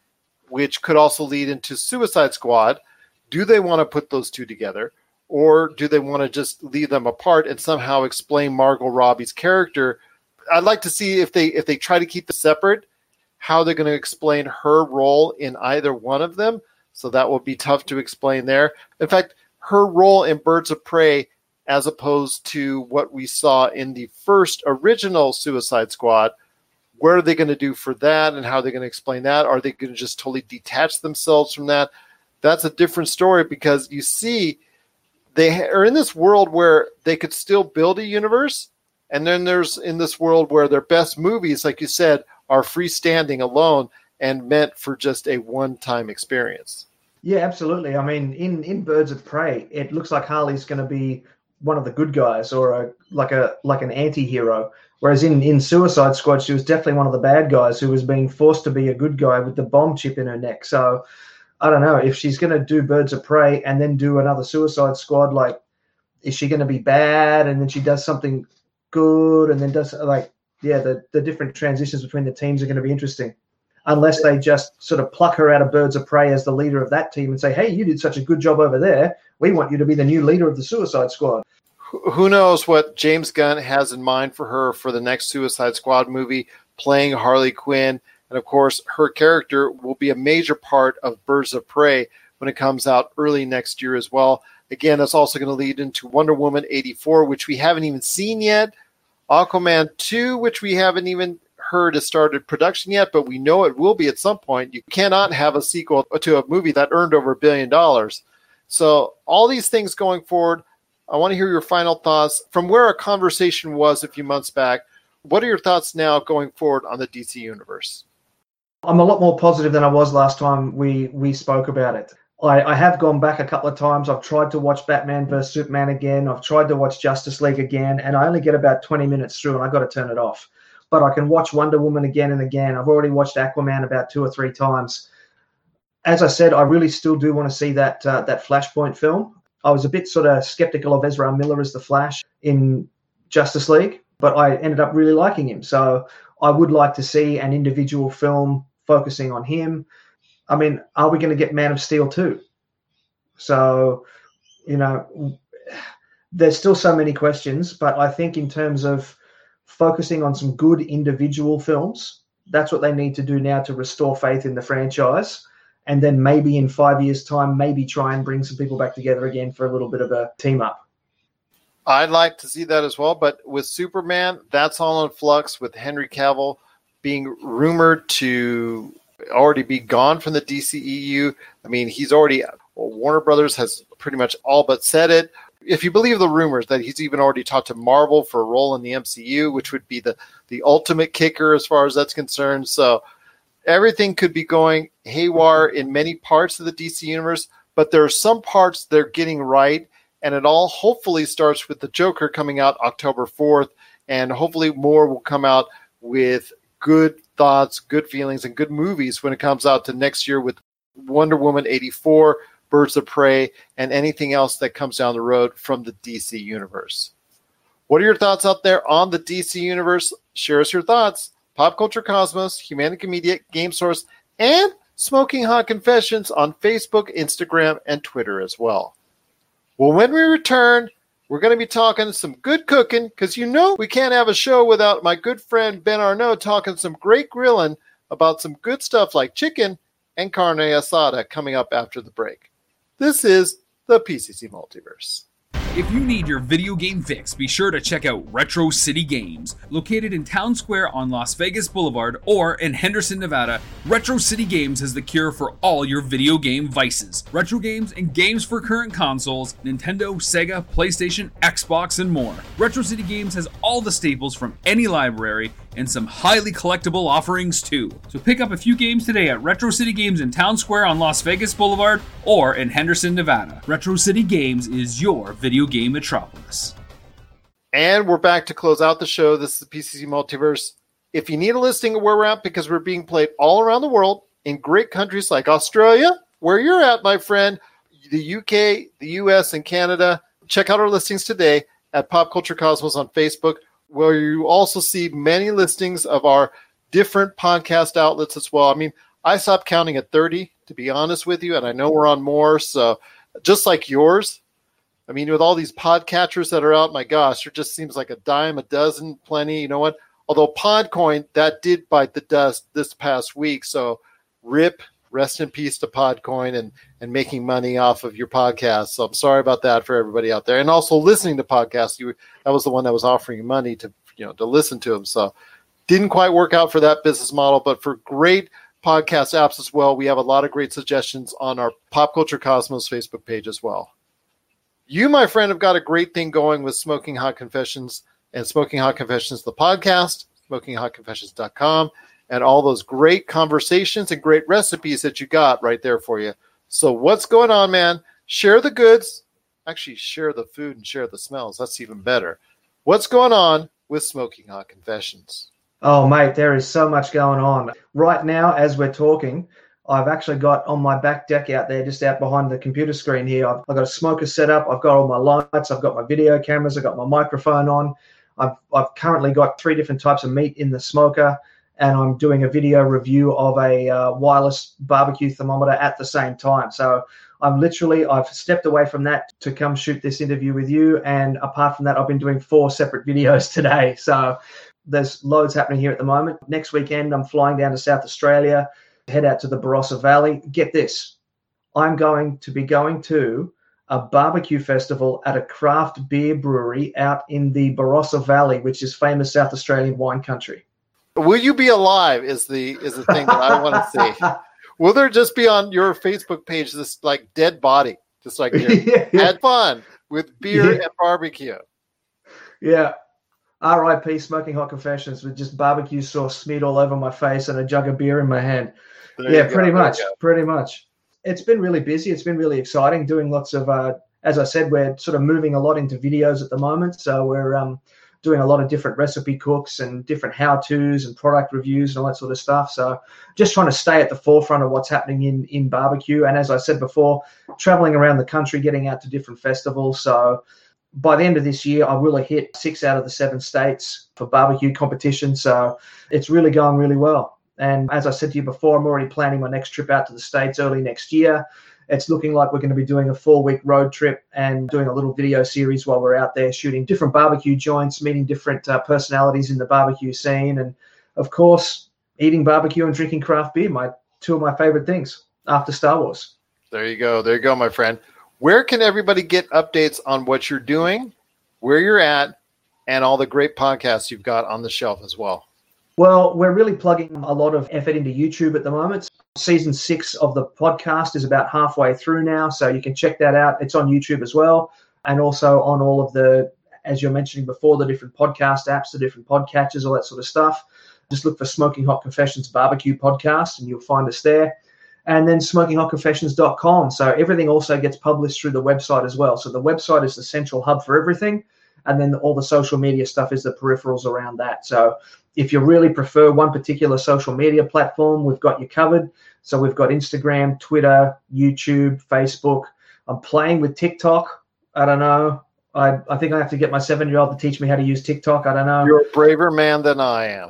S1: which could also lead into Suicide Squad. Do they want to put those two together? Or do they want to just leave them apart and somehow explain Margot Robbie's character? I'd like to see if they try to keep them separate, how they're going to explain her role in either one of them. So that will be tough to explain there. In fact, her role in Birds of Prey, as opposed to what we saw in the first original Suicide Squad, what are they going to do for that, and how are they going to explain that? Are they going to just totally detach themselves from that? That's a different story, because you see, they are in this world where they could still build a universe, and then there's in this world where their best movies, like you said, are freestanding alone and meant for just a one-time experience.
S3: Yeah, absolutely. I mean, in Birds of Prey, it looks like Harley's going to be one of the good guys, or like an anti-hero. Whereas in Suicide Squad, she was definitely one of the bad guys who was being forced to be a good guy with the bomb chip in her neck. So I don't know if she's going to do Birds of Prey and then do another Suicide Squad. Like, is she going to be bad and then she does something good and then does the different transitions between the teams are going to be interesting. Unless they just sort of pluck her out of Birds of Prey as the leader of that team and say, hey, you did such a good job over there. We want you to be the new leader of the Suicide Squad.
S1: Who knows what James Gunn has in mind for her for the next Suicide Squad movie, playing Harley Quinn. And, of course, her character will be a major part of Birds of Prey when it comes out early next year as well. Again, that's also going to lead into Wonder Woman 84, which we haven't even seen yet. Aquaman 2, which we haven't even heard has started production yet, but we know it will be at some point. You cannot have a sequel to a movie that earned over $1 billion. So all these things going forward, I want to hear your final thoughts from where our conversation was a few months back. What are your thoughts now going forward on the DC Universe?
S3: I'm a lot more positive than I was last time we spoke about it. I have gone back a couple of times. I've tried to watch Batman vs. Superman again. I've tried to watch Justice League again, and I only get about 20 minutes through, and I've got to turn it off. But I can watch Wonder Woman again and again. I've already watched Aquaman about 2 or 3 times. As I said, I really still do want to see that Flashpoint film. I was a bit sort of skeptical of Ezra Miller as the Flash in Justice League, but I ended up really liking him. So I would like to see an individual film focusing on him. I mean, are we going to get Man of Steel 2? So, there's still so many questions, but I think in terms of focusing on some good individual films, that's what they need to do now to restore faith in the franchise. And then maybe in 5 years' time, maybe try and bring some people back together again for a little bit of a team up.
S1: I'd like to see that as well, but with Superman, that's all in flux with Henry Cavill being rumored to already be gone from the DCEU. I mean, Warner Brothers has pretty much all but said it. If you believe the rumors that he's even already talked to Marvel for a role in the MCU, which would be the ultimate kicker as far as that's concerned. So everything could be going haywire in many parts of the DC universe, but there are some parts they're getting right, and it all hopefully starts with the Joker coming out October 4th, and hopefully more will come out with good thoughts, good feelings, and good movies when it comes out to next year with Wonder Woman 84, Birds of Prey, and anything else that comes down the road from the DC universe. What are your thoughts out there on the DC universe? Share us your thoughts. Pop Culture Cosmos, Humanica Media, Game Source, and Smoking Hot Confessions on Facebook, Instagram, and Twitter as well. Well, when we return, we're going to be talking some good cooking, because we can't have a show without my good friend Ben Arnaud talking some great grilling about some good stuff like chicken and carne asada coming up after the break. This is the PCC Multiverse.
S2: If you need your video game fix, be sure to check out Retro City Games. Located in Town Square on Las Vegas Boulevard or in Henderson, Nevada, Retro City Games has the cure for all your video game vices. Retro games and games for current consoles, Nintendo, Sega, PlayStation, Xbox, and more. Retro City Games has all the staples from any library and some highly collectible offerings too. So pick up a few games today at Retro City Games in Town Square on Las Vegas Boulevard or in Henderson, Nevada. Retro City Games is your video game metropolis.
S1: And we're back to close out the show. This is the PCC Multiverse. If you need a listing of where we're at, because we're being played all around the world in great countries like Australia, where you're at, my friend, the UK, the US, and Canada, check out our listings today at Pop Culture Cosmos on Facebook, where you also see many listings of our different podcast outlets as well. I mean, I stopped counting at 30, to be honest with you, and I know we're on more. So just like yours, I mean, with all these podcatchers that are out, my gosh, it just seems like a dime a dozen, plenty. You know what? Although Podcoin, that did bite the dust this past week. So rest in peace to Podcoin and making money off of your podcast. So I'm sorry about that for everybody out there. And also listening to podcasts, that was the one that was offering you money to listen to them. So didn't quite work out for that business model, but for great podcast apps as well, we have a lot of great suggestions on our Pop Culture Cosmos Facebook page as well. You, my friend, have got a great thing going with Smoking Hot Confessions and Smoking Hot Confessions, the podcast, SmokingHotConfessions.com, and all those great conversations and great recipes that you got right there for you. So what's going on, man? Share the goods. Actually, share the food and share the smells. That's even better. What's going on with Smoking Hot Confessions?
S3: Oh, mate, there is so much going on. Right now, as we're talking, I've actually got on my back deck out there, just out behind the computer screen here, I've got a smoker set up. I've got all my lights. I've got my video cameras. I've got my microphone on. I've currently got 3 different types of meat in the smoker, and I'm doing a video review of a wireless barbecue thermometer at the same time. So I've stepped away from that to come shoot this interview with you. And apart from that, I've been doing 4 separate videos today. So there's loads happening here at the moment. Next weekend, I'm flying down to South Australia, head out to the Barossa Valley. Get this, I'm going to be going to a barbecue festival at a craft beer brewery out in the Barossa Valley, which is famous South Australian wine country.
S1: Will you be alive is the thing that I want to see. Will there just be on your Facebook page this like dead body? Just like, had fun. with beer and barbecue.
S3: Yeah. R.I.P. Smoking Hot Confessions with just barbecue sauce smeared all over my face and a jug of beer in my hand. Pretty much. It's been really busy. It's been really exciting doing lots of, as I said, we're sort of moving a lot into videos at the moment. So we're doing a lot of different recipe cooks and different how-tos and product reviews and all that sort of stuff. So just trying to stay at the forefront of what's happening in barbecue. And as I said before, traveling around the country, getting out to different festivals. So by the end of this year, I will have hit 6 out of the 7 states for barbecue competition. So it's really going really well. And as I said to you before, I'm already planning my next trip out to the States early next year. It's looking like we're going to be doing a 4-week road trip and doing a little video series while we're out there shooting different barbecue joints, meeting different personalities in the barbecue scene. And, of course, eating barbecue and drinking craft beer, 2 of my favorite things after Star Wars.
S1: There you go. There you go, my friend. Where can everybody get updates on what you're doing, where you're at, and all the great podcasts you've got on the shelf as well?
S3: Well, we're really plugging a lot of effort into YouTube at the moment. Season 6 of the podcast is about halfway through now, so you can check that out. It's on YouTube as well, and also on all of the, as you're mentioning before, the different podcast apps, the different podcatchers, all that sort of stuff. Just look for Smoking Hot Confessions Barbecue Podcast, and you'll find us there. And then SmokingHotConfessions.com. So everything also gets published through the website as well. So the website is the central hub for everything. And then all the social media stuff is the peripherals around that. So if you really prefer one particular social media platform, we've got you covered. So we've got Instagram, Twitter, YouTube, Facebook. I'm playing with TikTok. I don't know. I think I have to get my 7-year-old to teach me how to use TikTok. I don't know.
S1: You're a braver man than I am.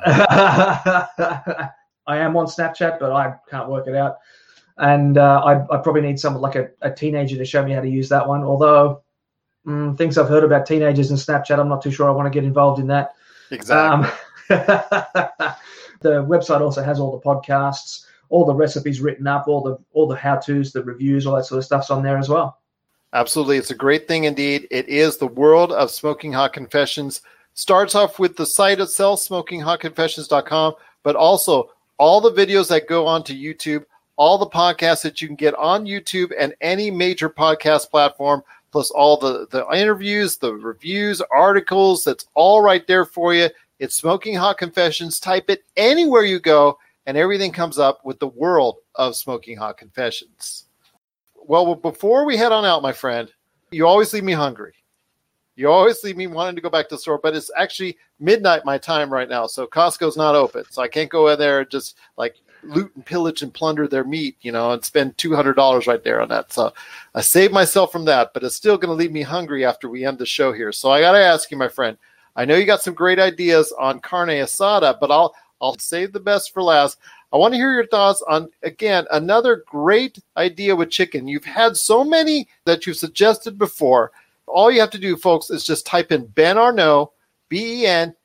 S3: I am on Snapchat, but I can't work it out. And I probably need someone like a teenager to show me how to use that one. Although things I've heard about teenagers and Snapchat, I'm not too sure I want to get involved in that.
S1: Exactly.
S3: The website also has all the podcasts, all the recipes written up, all the how-tos, the reviews, all that sort of stuff's on there as well.
S1: Absolutely. It's a great thing indeed. It is the world of Smoking Hot Confessions. Starts off with the site itself, SmokingHotConfessions.com, but also all the videos that go onto YouTube, all the podcasts that you can get on YouTube and any major podcast platform, plus all the interviews, the reviews, articles, that's all right there for you. It's Smoking Hot Confessions. Type it anywhere you go, and everything comes up with the world of Smoking Hot Confessions. Well, before we head on out, my friend, you always leave me hungry. You always leave me wanting to go back to the store, but it's actually midnight my time right now, so Costco's not open. So I can't go in there and just like loot and pillage and plunder their meat, and spend $200 right there on that. So I saved myself from that, but it's still going to leave me hungry after we end the show here. So I got to ask you, my friend, I know you got some great ideas on carne asada, but I'll save the best for last. I want to hear your thoughts on, again, another great idea with chicken. You've had so many that you've suggested before. All you have to do, folks, is just type in Ben Arnott, BenArnot,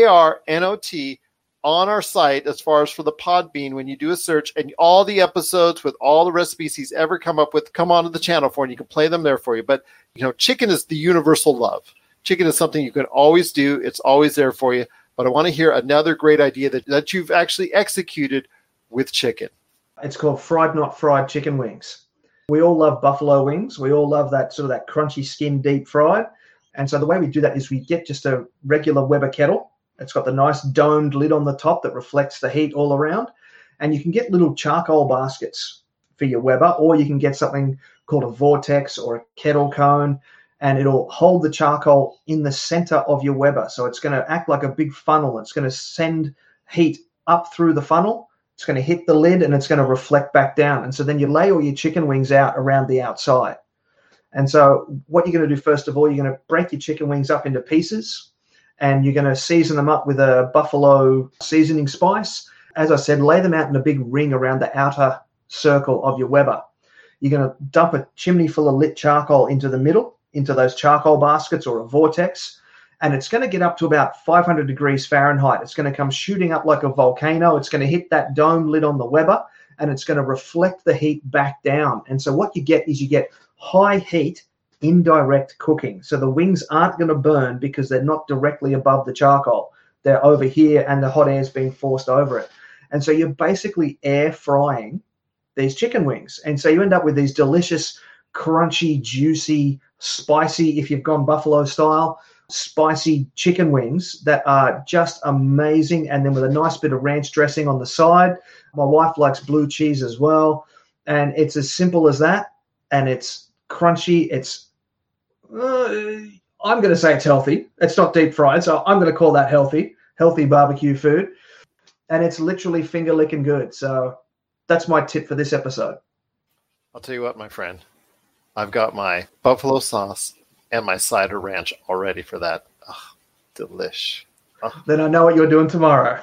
S1: on our site as far as for the Podbean when you do a search, and all the episodes with all the recipes he's ever come up with come onto the channel for, and you can play them there for you. But, chicken is the universal love. Chicken is something you can always do. It's always there for you. But I want to hear another great idea that you've actually executed with chicken.
S3: It's called fried not fried chicken wings. We all love buffalo wings. We all love that sort of that crunchy skin, deep fried. And so the way we do that is we get just a regular Weber kettle. It's got the nice domed lid on the top that reflects the heat all around. And you can get little charcoal baskets for your Weber, or you can get something called a vortex or a kettle cone, and it'll hold the charcoal in the center of your Weber. So it's going to act like a big funnel. It's going to send heat up through the funnel. It's going to hit the lid, and it's going to reflect back down. And so then you lay all your chicken wings out around the outside. And so what you're going to do, first of all, you're going to break your chicken wings up into pieces, and you're going to season them up with a buffalo seasoning spice. As I said, lay them out in a big ring around the outer circle of your Weber. You're going to dump a chimney full of lit charcoal into the middle, into those charcoal baskets or a vortex, and it's going to get up to about 500 degrees Fahrenheit. It's going to come shooting up like a volcano. It's going to hit that dome lid on the Weber, and it's going to reflect the heat back down. And so what you get is you get high heat, indirect cooking. So the wings aren't going to burn because they're not directly above the charcoal. They're over here, and the hot air is being forced over it. And so you're basically air frying these chicken wings. And so you end up with these delicious crunchy, juicy, spicy, if you've gone buffalo style, spicy chicken wings that are just amazing. And then with a nice bit of ranch dressing on the side. My wife likes blue cheese as well. And it's as simple as that. And it's crunchy. It's, I'm going to say it's healthy. It's not deep fried, so I'm going to call that healthy barbecue food. And it's literally finger licking good. So that's my tip for this episode.
S1: I'll tell you what, my friend. I've got my buffalo sauce and my cider ranch all ready for that. Oh, delish. Oh.
S3: Then I know what you're doing tomorrow.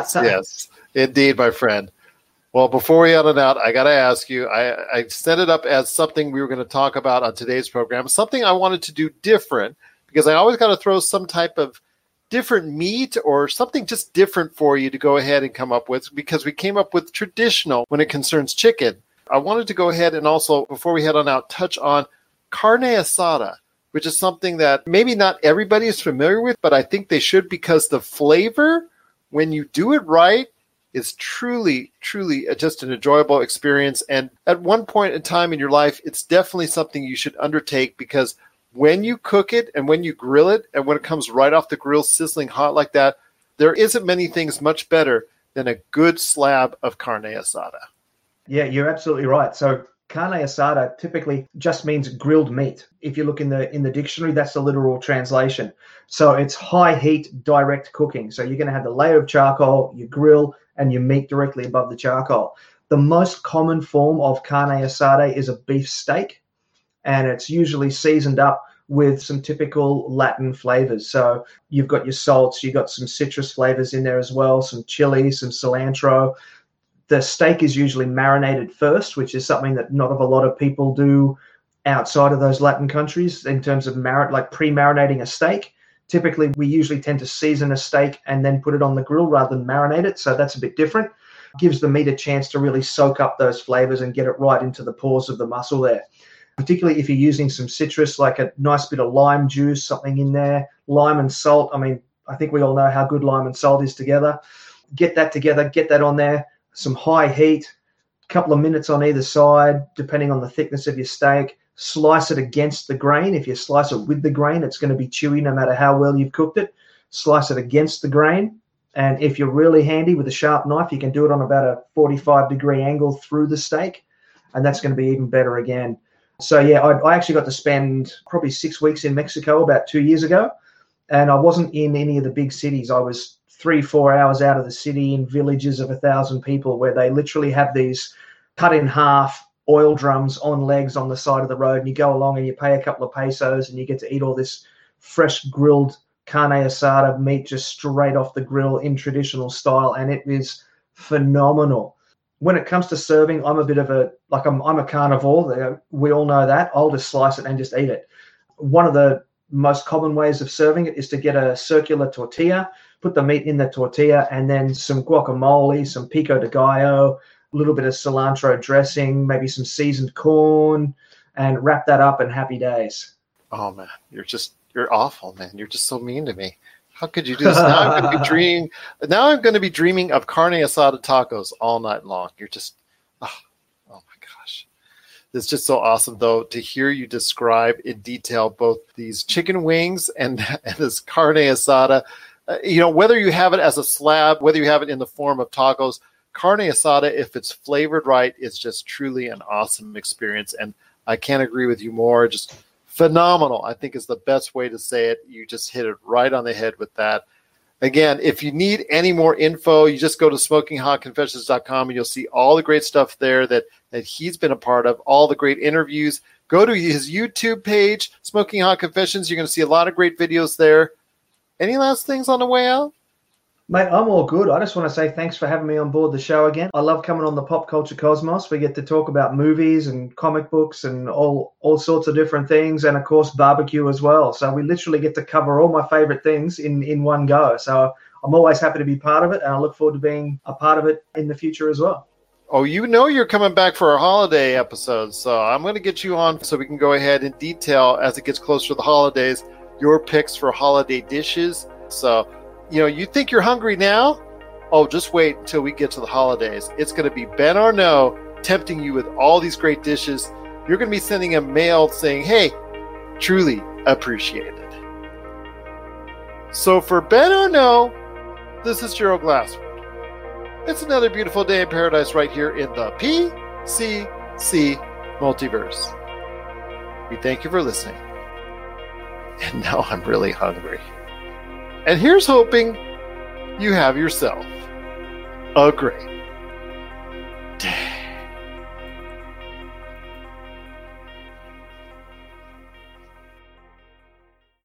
S1: Yes. Indeed, my friend. Well, before we out, I got to ask you, I set it up as something we were going to talk about on today's program, something I wanted to do different, because I always got to throw some type of different meat or something just different for you to go ahead and come up with, because we came up with traditional when it concerns chicken. I wanted to go ahead and also, before we head on out, touch on carne asada, which is something that maybe not everybody is familiar with, but I think they should, because the flavor, when you do it right, is truly, truly just an enjoyable experience. And at one point in time in your life, it's definitely something you should undertake, because when you cook it and when you grill it and when it comes right off the grill sizzling hot like that, there isn't many things much better than a good slab of carne asada.
S3: Yeah, you're absolutely right. So carne asada typically just means grilled meat. If you look in the dictionary, that's the literal translation. So it's high heat, direct cooking. So you're going to have the layer of charcoal, you grill, and your meat directly above the charcoal. The most common form of carne asada is a beef steak, and it's usually seasoned up with some typical Latin flavors. So you've got your salts, you've got some citrus flavors in there as well, some chili, some cilantro. The steak is usually marinated first, which is something that not a lot of people do outside of those Latin countries in terms of pre-marinating a steak. Typically, we usually tend to season a steak and then put it on the grill rather than marinate it. So that's a bit different. Gives the meat a chance to really soak up those flavors and get it right into the pores of the muscle there. Particularly if you're using some citrus, like a nice bit of lime juice, something in there, lime and salt. I mean, I think we all know how good lime and salt is together. Get that together, get that on there. Some high heat, a couple of minutes on either side, depending on the thickness of your steak. Slice it against the grain. If you slice it with the grain, it's going to be chewy no matter how well you've cooked it. Slice it against the grain. And if you're really handy with a sharp knife, you can do it on about a 45-degree angle through the steak. And that's going to be even better again. So, yeah, I actually got to spend probably 6 weeks in Mexico about 2 years ago. And I wasn't in any of the big cities. I was 3-4 hours out of the city in villages of 1,000 people, where they literally have these cut in half oil drums on legs on the side of the road, and you go along and you pay a couple of pesos and you get to eat all this fresh grilled carne asada meat just straight off the grill in traditional style, and it is phenomenal. When it comes to serving, I'm a bit of I'm a carnivore. We all know that. I'll just slice it and just eat it. One of the most common ways of serving it is to get a circular tortilla, put the meat in the tortilla, and then some guacamole, some pico de gallo, a little bit of cilantro dressing, maybe some seasoned corn, and wrap that up, and happy days.
S1: Oh, man, you're awful, man. You're just so mean to me. How could you do this? Now I'm going to be dreaming of carne asada tacos all night long. You're just, oh my gosh. It's just so awesome, though, to hear you describe in detail both these chicken wings and this carne asada. Whether you have it as a slab, whether you have it in the form of tacos, carne asada, if it's flavored right, is just truly an awesome experience. And I can't agree with you more. Just phenomenal, I think, is the best way to say it. You just hit it right on the head with that. Again, if you need any more info, you just go to SmokingHotConfessions.com and you'll see all the great stuff there that he's been a part of, all the great interviews. Go to his YouTube page, Smoking Hot Confessions. You're going to see a lot of great videos there. Any last things on the way out?
S3: Mate, I'm all good. I just want to say thanks for having me on board the show again. I love coming on the Pop Culture Cosmos. We get to talk about movies and comic books and all sorts of different things, and, of course, barbecue as well. So we literally get to cover all my favorite things in one go. So I'm always happy to be part of it, and I look forward to being a part of it in the future as well.
S1: Oh, you're coming back for our holiday episodes, so I'm going to get you on so we can go ahead in detail as it gets closer to the holidays, your picks for holiday dishes. So, you think you're hungry now? Oh, just wait until we get to the holidays. It's going to be Ben Arnault tempting you with all these great dishes. you're going to be sending a mail saying, hey, truly appreciated. So for Ben or No, this is Gerald Glassford. It's another beautiful day in paradise right here in the PCC Multiverse. We thank you for listening. And now I'm really hungry. And here's hoping you have yourself a great